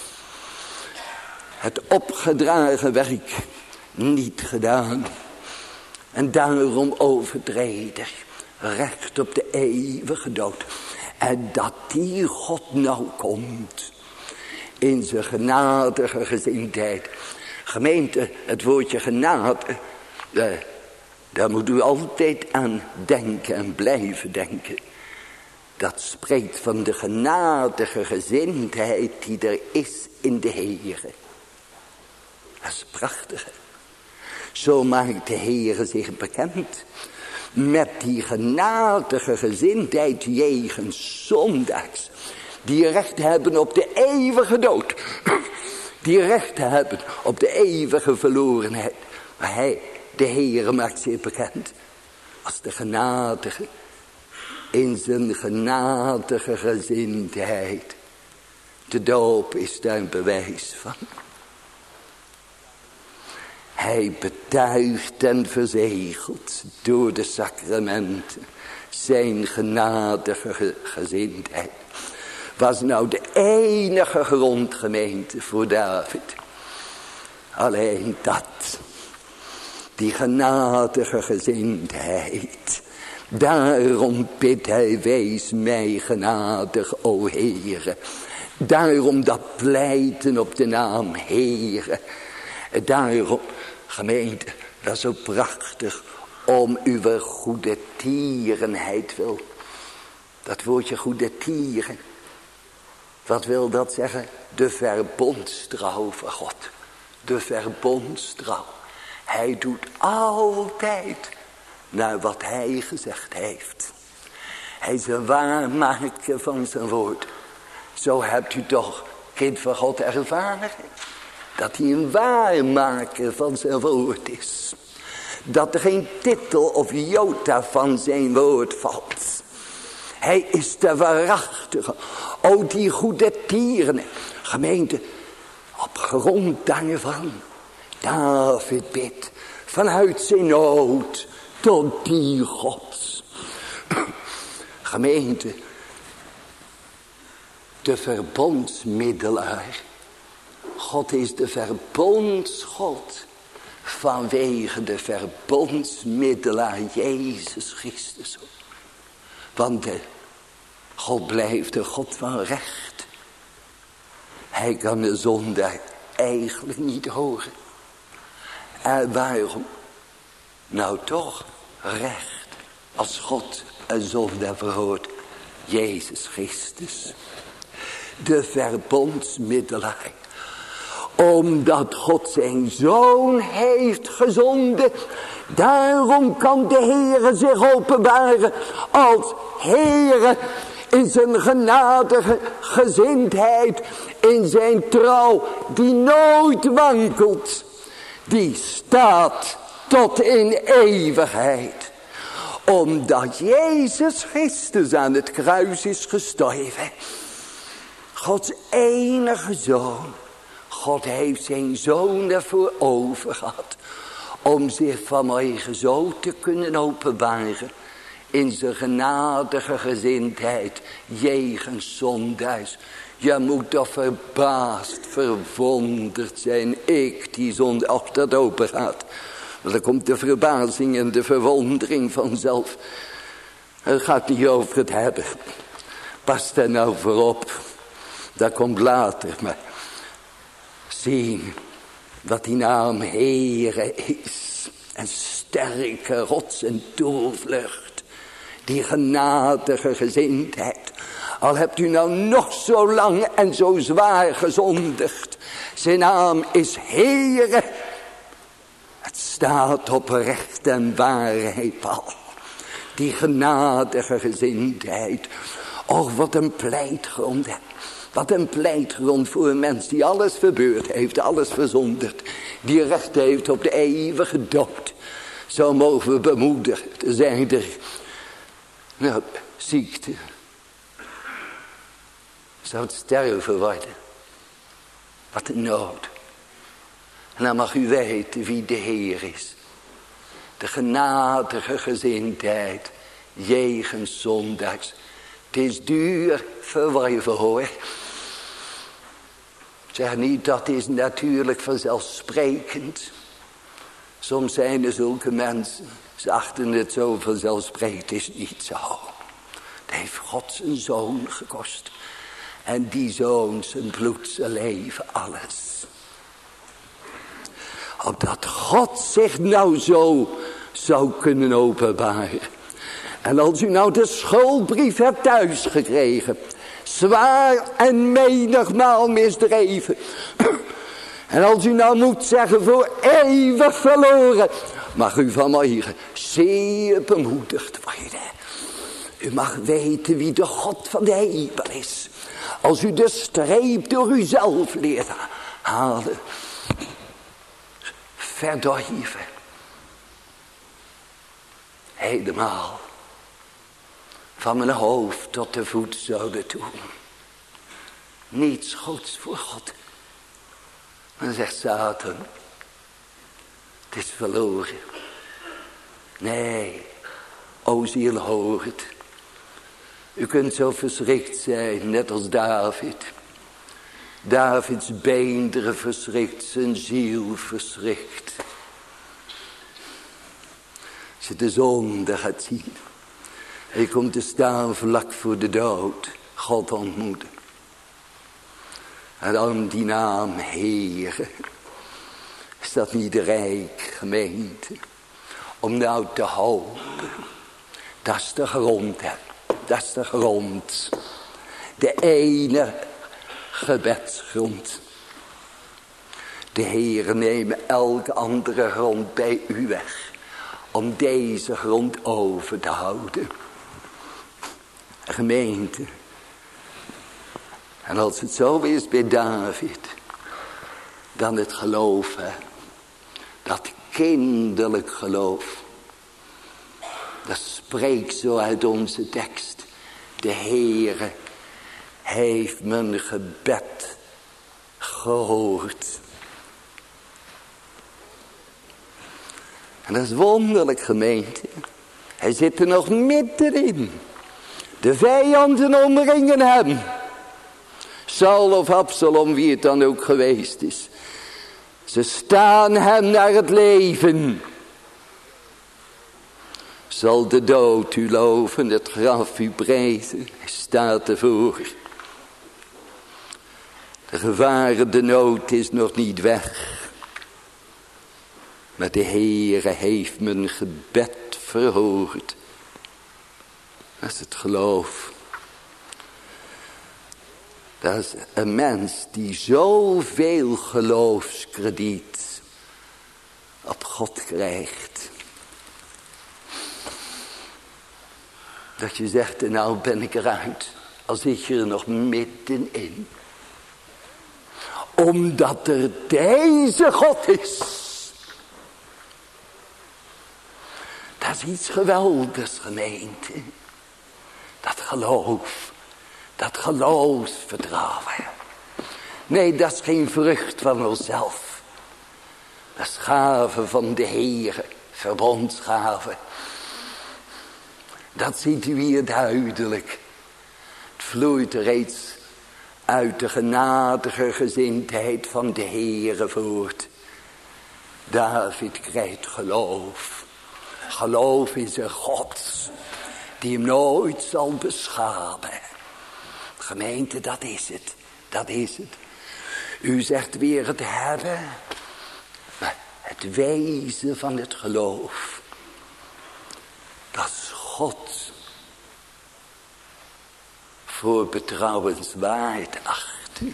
Het opgedragen werk niet gedaan. En daarom overtreden. Recht op de eeuwige dood. En dat die God nou komt. in zijn genadige gezindheid. Gemeente, het woordje genade, eh, daar moet u altijd aan denken en blijven denken. Dat spreekt van de genadige gezindheid die er is in de Heere. Dat is prachtig. Zo maakt de Heere zich bekend. Met die genadige gezindheid jegens zondaars. Die recht hebben op de eeuwige dood. Die recht hebben op de eeuwige verlorenheid. Maar hij, de Heere, maakt zich bekend als de genadige. In zijn genadige gezindheid. De doop is daar een bewijs van. Hij betuigt en verzegelt door de sacramenten zijn genadige gezindheid. Was nou de enige grondgemeente voor David. Alleen dat. Die genadige gezindheid. Daarom bidt hij, wees mij genadig, o Heere. Daarom dat pleiten op de naam Heere. Daarom, gemeente, dat is zo prachtig, om uw goede tierenheid wil. Dat woordje goede tieren, wat wil dat zeggen? De verbondstrouw van God. De verbondstrouw. Hij doet altijd naar wat hij gezegd heeft. Hij is een waarmaker van zijn woord. Zo hebt u toch, kind van God, ervaren dat hij een waarmaker van zijn woord is. Dat er geen titel of jota van zijn woord valt. Hij is de waarachtige. O, die goede tieren. Gemeente, op grond daarvan. David bidt vanuit zijn nood tot die God. Gemeente, de verbondsmiddelaar. God is de verbondsgod vanwege de verbondsmiddelaar Jezus Christus. Want de God blijft de God van recht. Hij kan de zondaar eigenlijk niet horen. En waarom? Nou toch recht als God een zondaar verhoort. Jezus Christus. De verbondsmiddelaar. Omdat God zijn zoon heeft gezonden. Daarom kan de Heere zich openbaren als Heere in zijn genadige gezindheid. In zijn trouw die nooit wankelt. Die staat tot in eeuwigheid. Omdat Jezus Christus aan het kruis is gestorven. Gods enige zoon. God heeft zijn zoon ervoor over gehad. Om zich vanmorgen zo te kunnen openbaren. In zijn genadige gezindheid. Jegens zondaars. Je moet toch verbaasd, verwonderd zijn. Ik die zonde, als dat open gaat. Dan komt de verbazing en de verwondering vanzelf. Het gaat niet over het hebben. Pas daar nou voor op. Dat komt later. Maar zien dat die naam Heere is. Een sterke rots en toevlucht. Die genadige gezindheid. Al hebt u nou nog zo lang en zo zwaar gezondigd. Zijn naam is Heere. Het staat op recht en waarheid al. Die genadige gezindheid. Och, wat een pleitgrond. Wat een pleitgrond voor een mens die alles verbeurd heeft. Alles verzonderd. Die recht heeft op de eeuwige dood. Zo mogen we bemoedigd zijn er. Nou, ziekte. Zou het sterven worden. Wat een nood. En dan mag u weten wie de Heer is. De genadige gezindheid. Jegens zondags. Het is duur verworven hoor. Zeg niet dat is natuurlijk vanzelfsprekend. Soms zijn er zulke mensen. Ze achten het zo vanzelfsprekend. Het is niet zo. Het heeft God zijn zoon gekost. En die zoon zijn bloed, zijn leven, alles. Opdat God zich nou zo zou kunnen openbaren. En als u nou de schuldbrief hebt thuis gekregen. Zwaar en menigmaal misdreven. En als u nou moet zeggen voor eeuwig verloren. Mag u van mij zeer bemoedigd worden. U mag weten wie de God van de hemel is. Als u de streep door uzelf leert halen. Verdorven. Helemaal. Van mijn hoofd tot de voet zouden toe. Niets goeds voor God. Dan zegt Satan. Het is verloren. Nee. O ziel, hoor het. U kunt zo verschrikt zijn, net als David. Davids beenderen verschrikt, zijn ziel verschrikt. Als je de zonde gaat zien. Hij komt te staan vlak voor de dood. God ontmoeten. En dan die naam Heere. Is dat niet rijk, gemeente? Om nou te hopen. Dat is de grond, hè. Dat is de grond. De ene gebedsgrond. De Heere nemen elke andere grond bij u weg. Om deze grond over te houden. Gemeente. En als het zo is bij David. Dan het geloof, hè. Dat kinderlijk geloof. Dat spreekt zo uit onze tekst. De Heere heeft mijn gebed gehoord. En dat is wonderlijk, gemeente. Hij zit er nog middenin. De vijanden omringen hem. Saul of Absalom, wie het dan ook geweest is. Ze staan hem naar het leven. Zal de dood u loven, het graf u prezen. Hij staat ervoor. De gevaren, de nood is nog niet weg. Maar de Heere heeft mijn gebed verhoord. Dat is het geloof. Dat is een mens die zoveel geloofskrediet op God krijgt. Dat je zegt, nou ben ik eruit. Al zit je er nog middenin. Omdat er deze God is. Dat is iets geweldigs, gemeente. Dat geloof. Dat geloofsvertrouwen. Nee, dat is geen vrucht van onszelf. Dat is gave van de Heere. Verbondsgave. Dat ziet u hier duidelijk. Het vloeit reeds uit de genadige gezindheid van de Heere voort. David krijgt geloof. Geloof is een God die hem nooit zal beschamen. Gemeente, dat is het. Dat is het. U zegt weer het hebben. Maar het wezen van het geloof. Dat is God. Voor betrouwenswaard achten.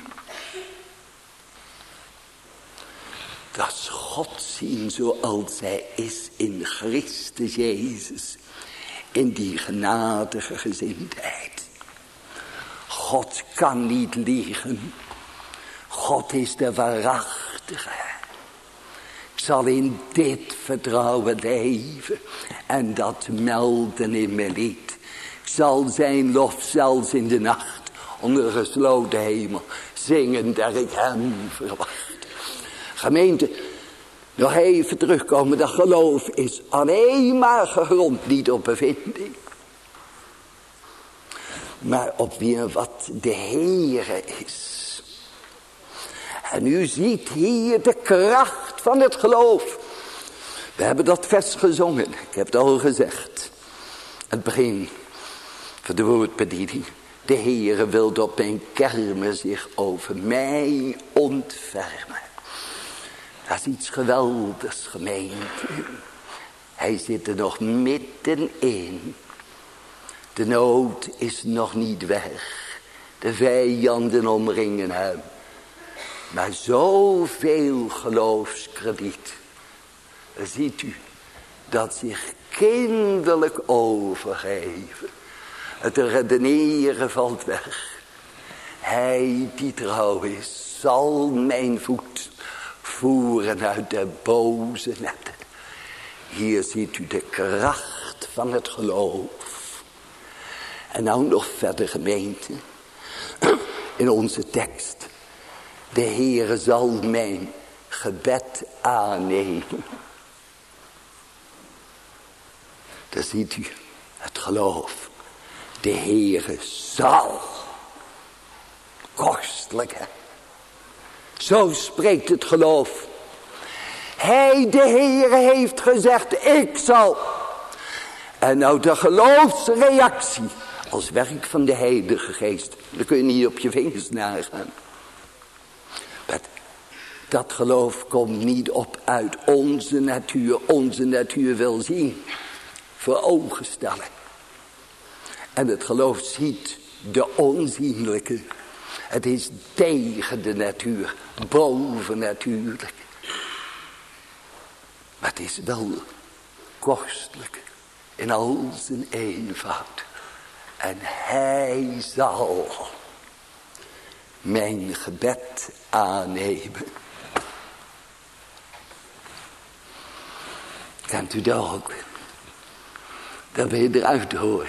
Dat is God zien zoals hij is in Christus Jezus. In die genadige gezindheid. God kan niet liegen. God is de waarachtige. Ik zal in dit vertrouwen leven. En dat melden in mijn lied. Ik zal zijn lof zelfs in de nacht. Onder gesloten hemel. Zingen dat ik hem verwacht. Gemeente. Nog even terugkomen. Dat geloof is alleen maar gegrond. Niet op bevinding. Maar op wie en wat de Heere is. En u ziet hier de kracht van het geloof. We hebben dat vers gezongen. Ik heb het al gezegd. Het begin van de woordbediening. De Heere wil op mijn kermen zich over mij ontfermen. Dat is iets geweldigs, gemeente. Hij zit er nog middenin. De nood is nog niet weg. De vijanden omringen hem. Maar zoveel geloofskrediet. Ziet u dat zich kinderlijk overgeven. Het redeneren valt weg. Hij die trouw is, zal mijn voet voeren uit de boze netten. Hier ziet u de kracht van het geloof. En nou nog verder, gemeente. In onze tekst. De Heere zal mijn gebed aannemen. Daar ziet u het geloof. De Heere zal. Kostelijk, hè? Zo spreekt het geloof. Hij, de Heere, heeft gezegd, ik zal. En nou de geloofsreactie. Als werk van de Heilige Geest. Dan kun je niet op je vingers nagaan. Maar dat geloof komt niet op uit onze natuur. Onze natuur wil zien. Voor ogen stellen. En het geloof ziet de onzienlijke. Het is tegen de natuur. Bovennatuurlijk. Maar het is wel kostelijk. In al zijn eenvoud. En hij zal mijn gebed aannemen. Kent u dat ook? Dat wil je eruit horen.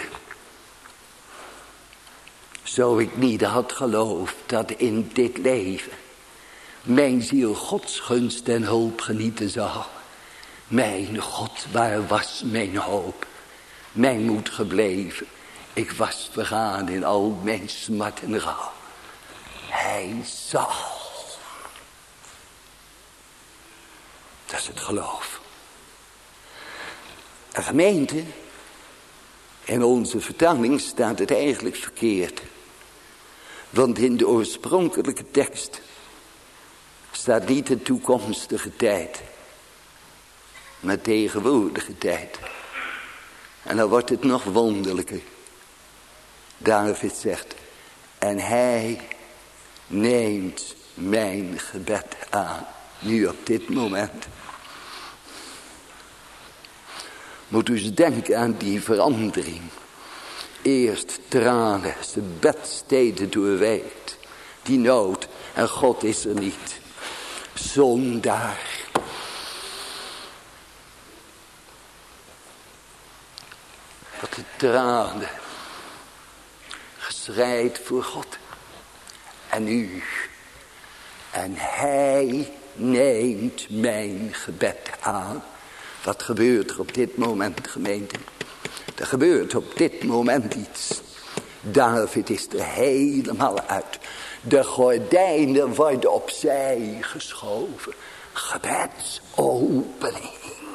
Zo ik niet had geloofd dat in dit leven mijn ziel Gods gunst en hulp genieten zou. Mijn God, waar was mijn hoop? Mijn moed gebleven. Ik was vergaan in al mijn smart en rouw. Hij zal. Dat is het geloof. Een gemeente. In onze vertaling staat het eigenlijk verkeerd. Want in de oorspronkelijke tekst staat niet de toekomstige tijd. Maar tegenwoordige tijd. En dan wordt het nog wonderlijker. David zegt. En hij neemt mijn gebed aan. Nu op dit moment. Moet u eens denken aan die verandering. Eerst tranen, zijn bedsteden doorweekt. Die nood. En God is er niet. Zondaar. Wat de tranen. Geschreid voor God. En nu. En hij neemt mijn gebed aan. Wat gebeurt er op dit moment, gemeente? Er gebeurt op dit moment iets. David is er helemaal uit. De gordijnen worden opzij geschoven. Gebedsopening.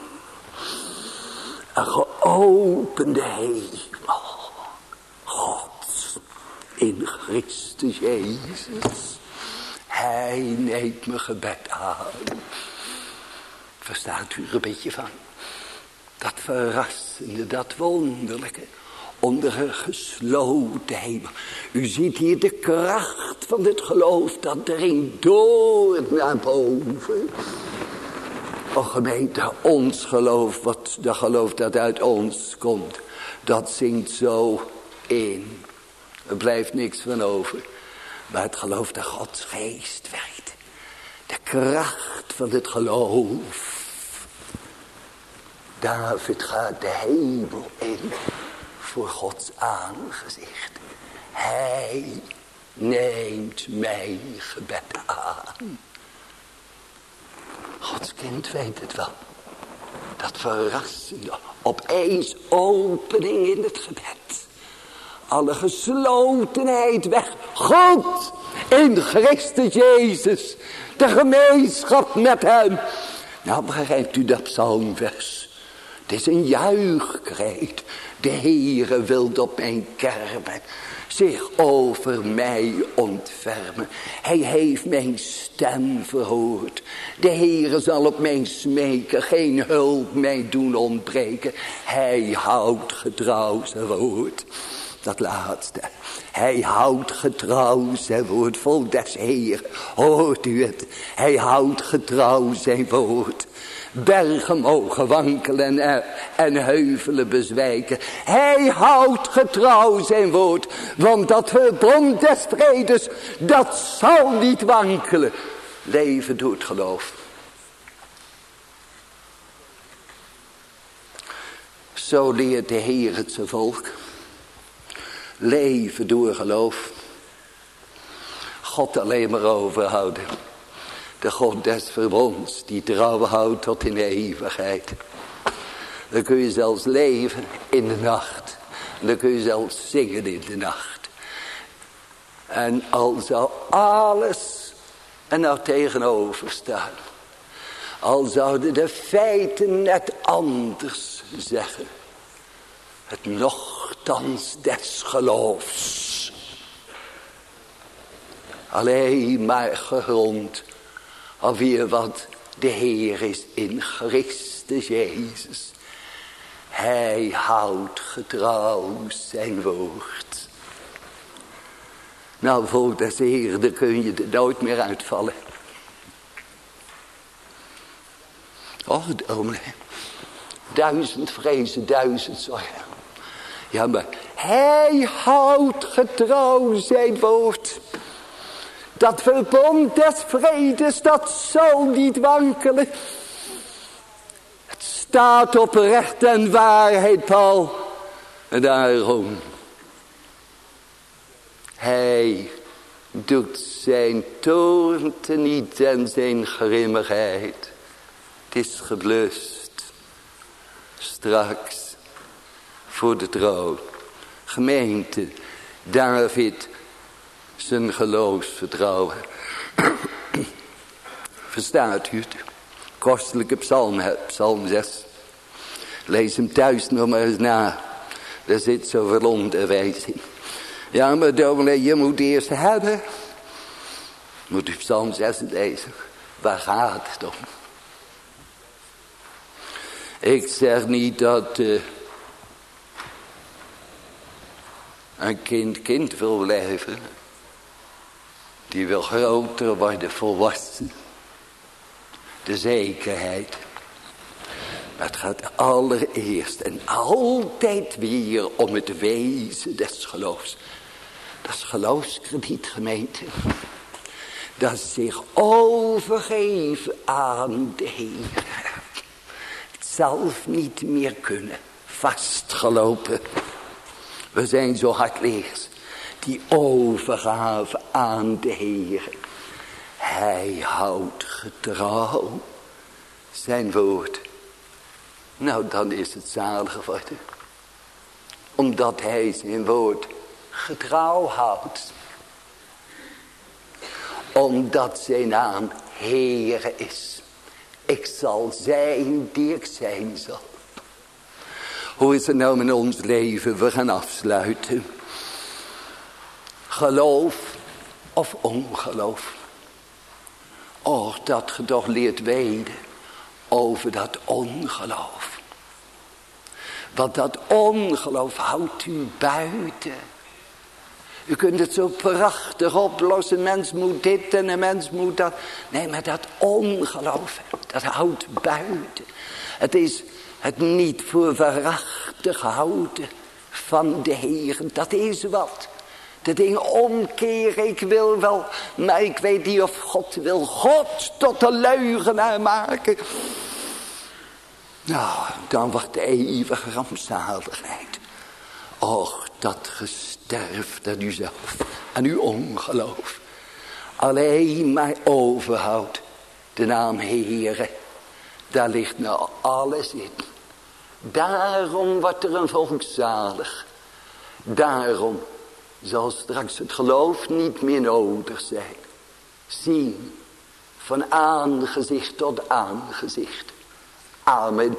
Een geopende hemel. God in Christus Jezus. Hij neemt mijn gebed aan. Verstaat u er een beetje van? Dat verrassende, dat wonderlijke. Onder een gesloten hemel. U ziet hier de kracht van het geloof. Dat dringt door naar boven. O gemeente, ons geloof. Wat de geloof dat uit ons komt. Dat zingt zo in. Er blijft niks van over. Maar het geloof dat Gods geest werkt. De kracht van het geloof. David gaat de hemel in voor Gods aangezicht. Hij neemt mijn gebed aan. Gods kind weet het wel. Dat verrassende, opeens opening in het gebed. Alle geslotenheid weg. God in Christus Jezus. De gemeenschap met hem. Nou begrijpt u dat psalmvers. Het is een juichkreet. De Heere wil op mijn kermen zich over mij ontfermen. Hij heeft mijn stem verhoord. De Heere zal op mij smeken, geen hulp mij doen ontbreken. Hij houdt getrouw zijn woord. Dat laatste. Hij houdt getrouw zijn woord, vol des Heer. Hoort u het? Hij houdt getrouw zijn woord. Bergen mogen wankelen en, en heuvelen bezwijken. Hij houdt getrouw zijn woord. Want dat verbond des vredes, dat zal niet wankelen. Leven door het geloof. Zo leert de Heer het zijn volk. Leven door geloof. God alleen maar overhouden. De God des verbonds die trouw houdt tot in de eeuwigheid. Dan kun je zelfs leven in de nacht. Dan kun je zelfs zingen in de nacht. En al zou alles er nou tegenover staan. Al zouden de feiten net anders zeggen. Het nochtans des geloofs. Alleen maar gegrond of weer wat de Heer is in Christus Jezus. Hij houdt getrouw zijn woord. Nou, volk des Heer, daar kun je er nooit meer uitvallen. Oh, dominee. Duizend vrezen, duizend zorgen. Ja, maar hij houdt getrouw zijn woord. Dat verbond des vredes, dat zal niet wankelen. Het staat op recht en waarheid, Paul. En daarom. Hij doet zijn toorn teniet en zijn grimmigheid. Het is geblust. Straks voor de troon. Gemeente, David, zijn geloofsvertrouwen. Verstaat u het? Kostelijke psalm, psalm zes. Lees hem thuis nog maar eens na. Daar zit zoveel onderwijzing. Ja, maar dominee, je moet eerst hebben. Moet u psalm zes lezen. Waar gaat het om? Ik zeg niet dat uh, een kind kind wil blijven. Die wil groter worden, volwassen. De zekerheid. Maar het gaat allereerst en altijd weer om het wezen des geloofs. Dat is geloofskrediet, gemeente. Dat is zich overgeven aan de Heer. Zelf niet meer kunnen. Vastgelopen. We zijn zo hardleers. Die overgave aan de Heer. Hij houdt getrouw zijn woord. Nou, dan is het zalig geworden. Omdat hij zijn woord getrouw houdt. Omdat zijn naam Heere is. Ik zal zijn die ik zijn zal. Hoe is het nou met ons leven? We gaan afsluiten. Geloof of ongeloof. Och, dat je toch leert weten over dat ongeloof. Want dat ongeloof houdt u buiten. U kunt het zo prachtig oplossen. Een mens moet dit en een mens moet dat. Nee, maar dat ongeloof, dat houdt buiten. Het is het niet voor waarachtig houden van de Heer. Dat is wat. De dingen omkeren, ik wil wel, maar ik weet niet of God wil. God tot de leugenaar maken. Nou, dan wordt de eeuwige rampzaligheid. Och, dat gesterfd aan uzelf, aan uw ongeloof. Alleen maar overhoudt de naam Heere. Daar ligt nou alles in. Daarom wordt er een volk zalig. Daarom zal straks het geloof niet meer nodig zijn. Zien van aangezicht tot aangezicht. Amen.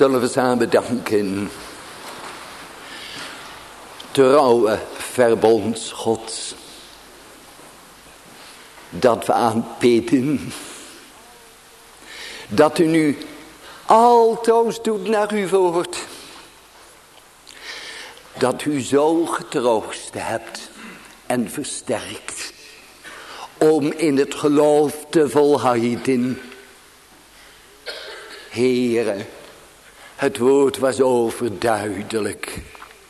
zullen we samen danken. Trouwe verbondsgod, dat we aanbidden, dat u nu altoos doet naar uw woord, dat u zo getroost hebt en versterkt, om in het geloof te volharden. Heere, het woord was overduidelijk.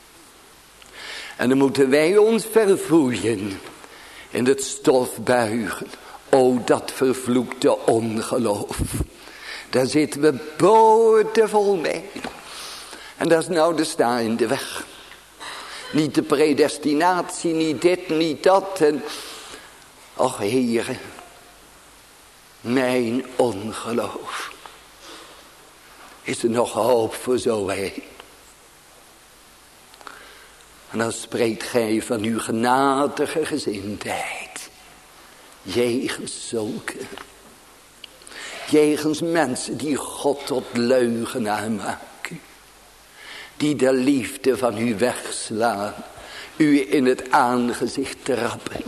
En dan moeten wij ons vervoeien, in het stof buigen. O, dat vervloekte ongeloof. Daar zitten we boordevol mee. En dat is nou de sta in de weg. Niet de predestinatie, niet dit, niet dat. En, och Heere, mijn ongeloof. Is er nog hoop voor zo een? En dan spreekt gij van uw genadige gezindheid. Jegens zulke. Jegens mensen die God tot leugenaar maken. Die de liefde van u wegslaan. U in het aangezicht trappen.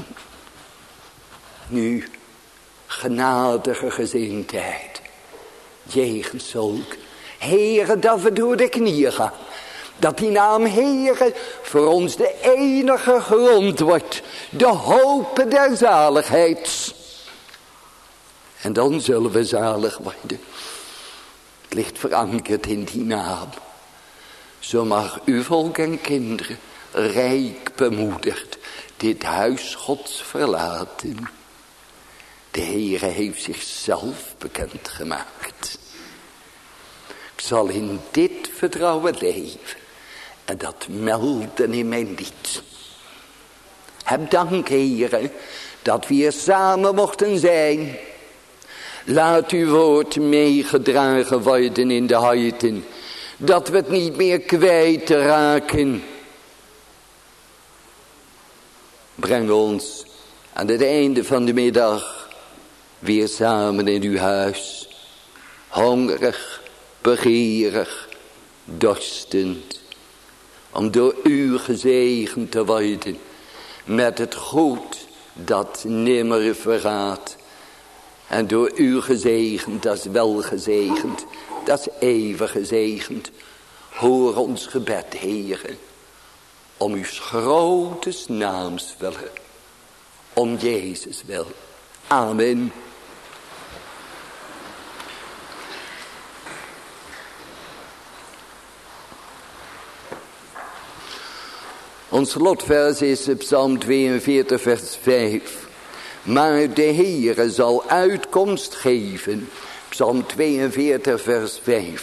Nu, genadige gezindheid. Jegens zulke. Heere, dat we door de knieën gaan. Dat die naam Heere voor ons de enige grond wordt. De hoop der zaligheid. En dan zullen we zalig worden. Het ligt verankerd in die naam. Zo mag uw volk en kinderen rijk bemoedigd dit huis Gods verlaten. De Heere heeft zichzelf bekendgemaakt. Ik zal in dit vertrouwen leven. En dat melden in mijn lied. Heb dank, Heere, dat we hier samen mochten zijn. Laat uw woord meegedragen worden in de harten. Dat we het niet meer kwijtraken. Breng ons aan het einde van de middag weer samen in uw huis. Hongerig, begeerig, dorstend. Om door u gezegend te worden. Met het goed dat nimmer vergaat. En door u gezegend, dat is wel gezegend. Dat is eeuwig gezegend. Hoor ons gebed, Heere. Om uw grote naams willen. Om Jezus wil. Amen. Ons slotvers is Psalm tweeënveertig vers vijf. Maar de Heere zal uitkomst geven. Psalm tweeënveertig vers vijf.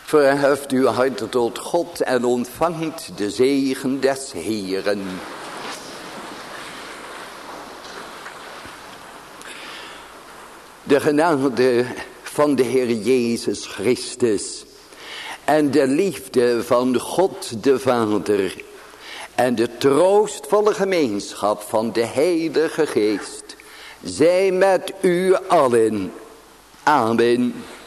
Verheft uw hart tot God en ontvangt de zegen des Heeren. De genade van de Heer Jezus Christus en de liefde van God de Vader en de troostvolle gemeenschap van de Heilige Geest zij met u allen. Amen.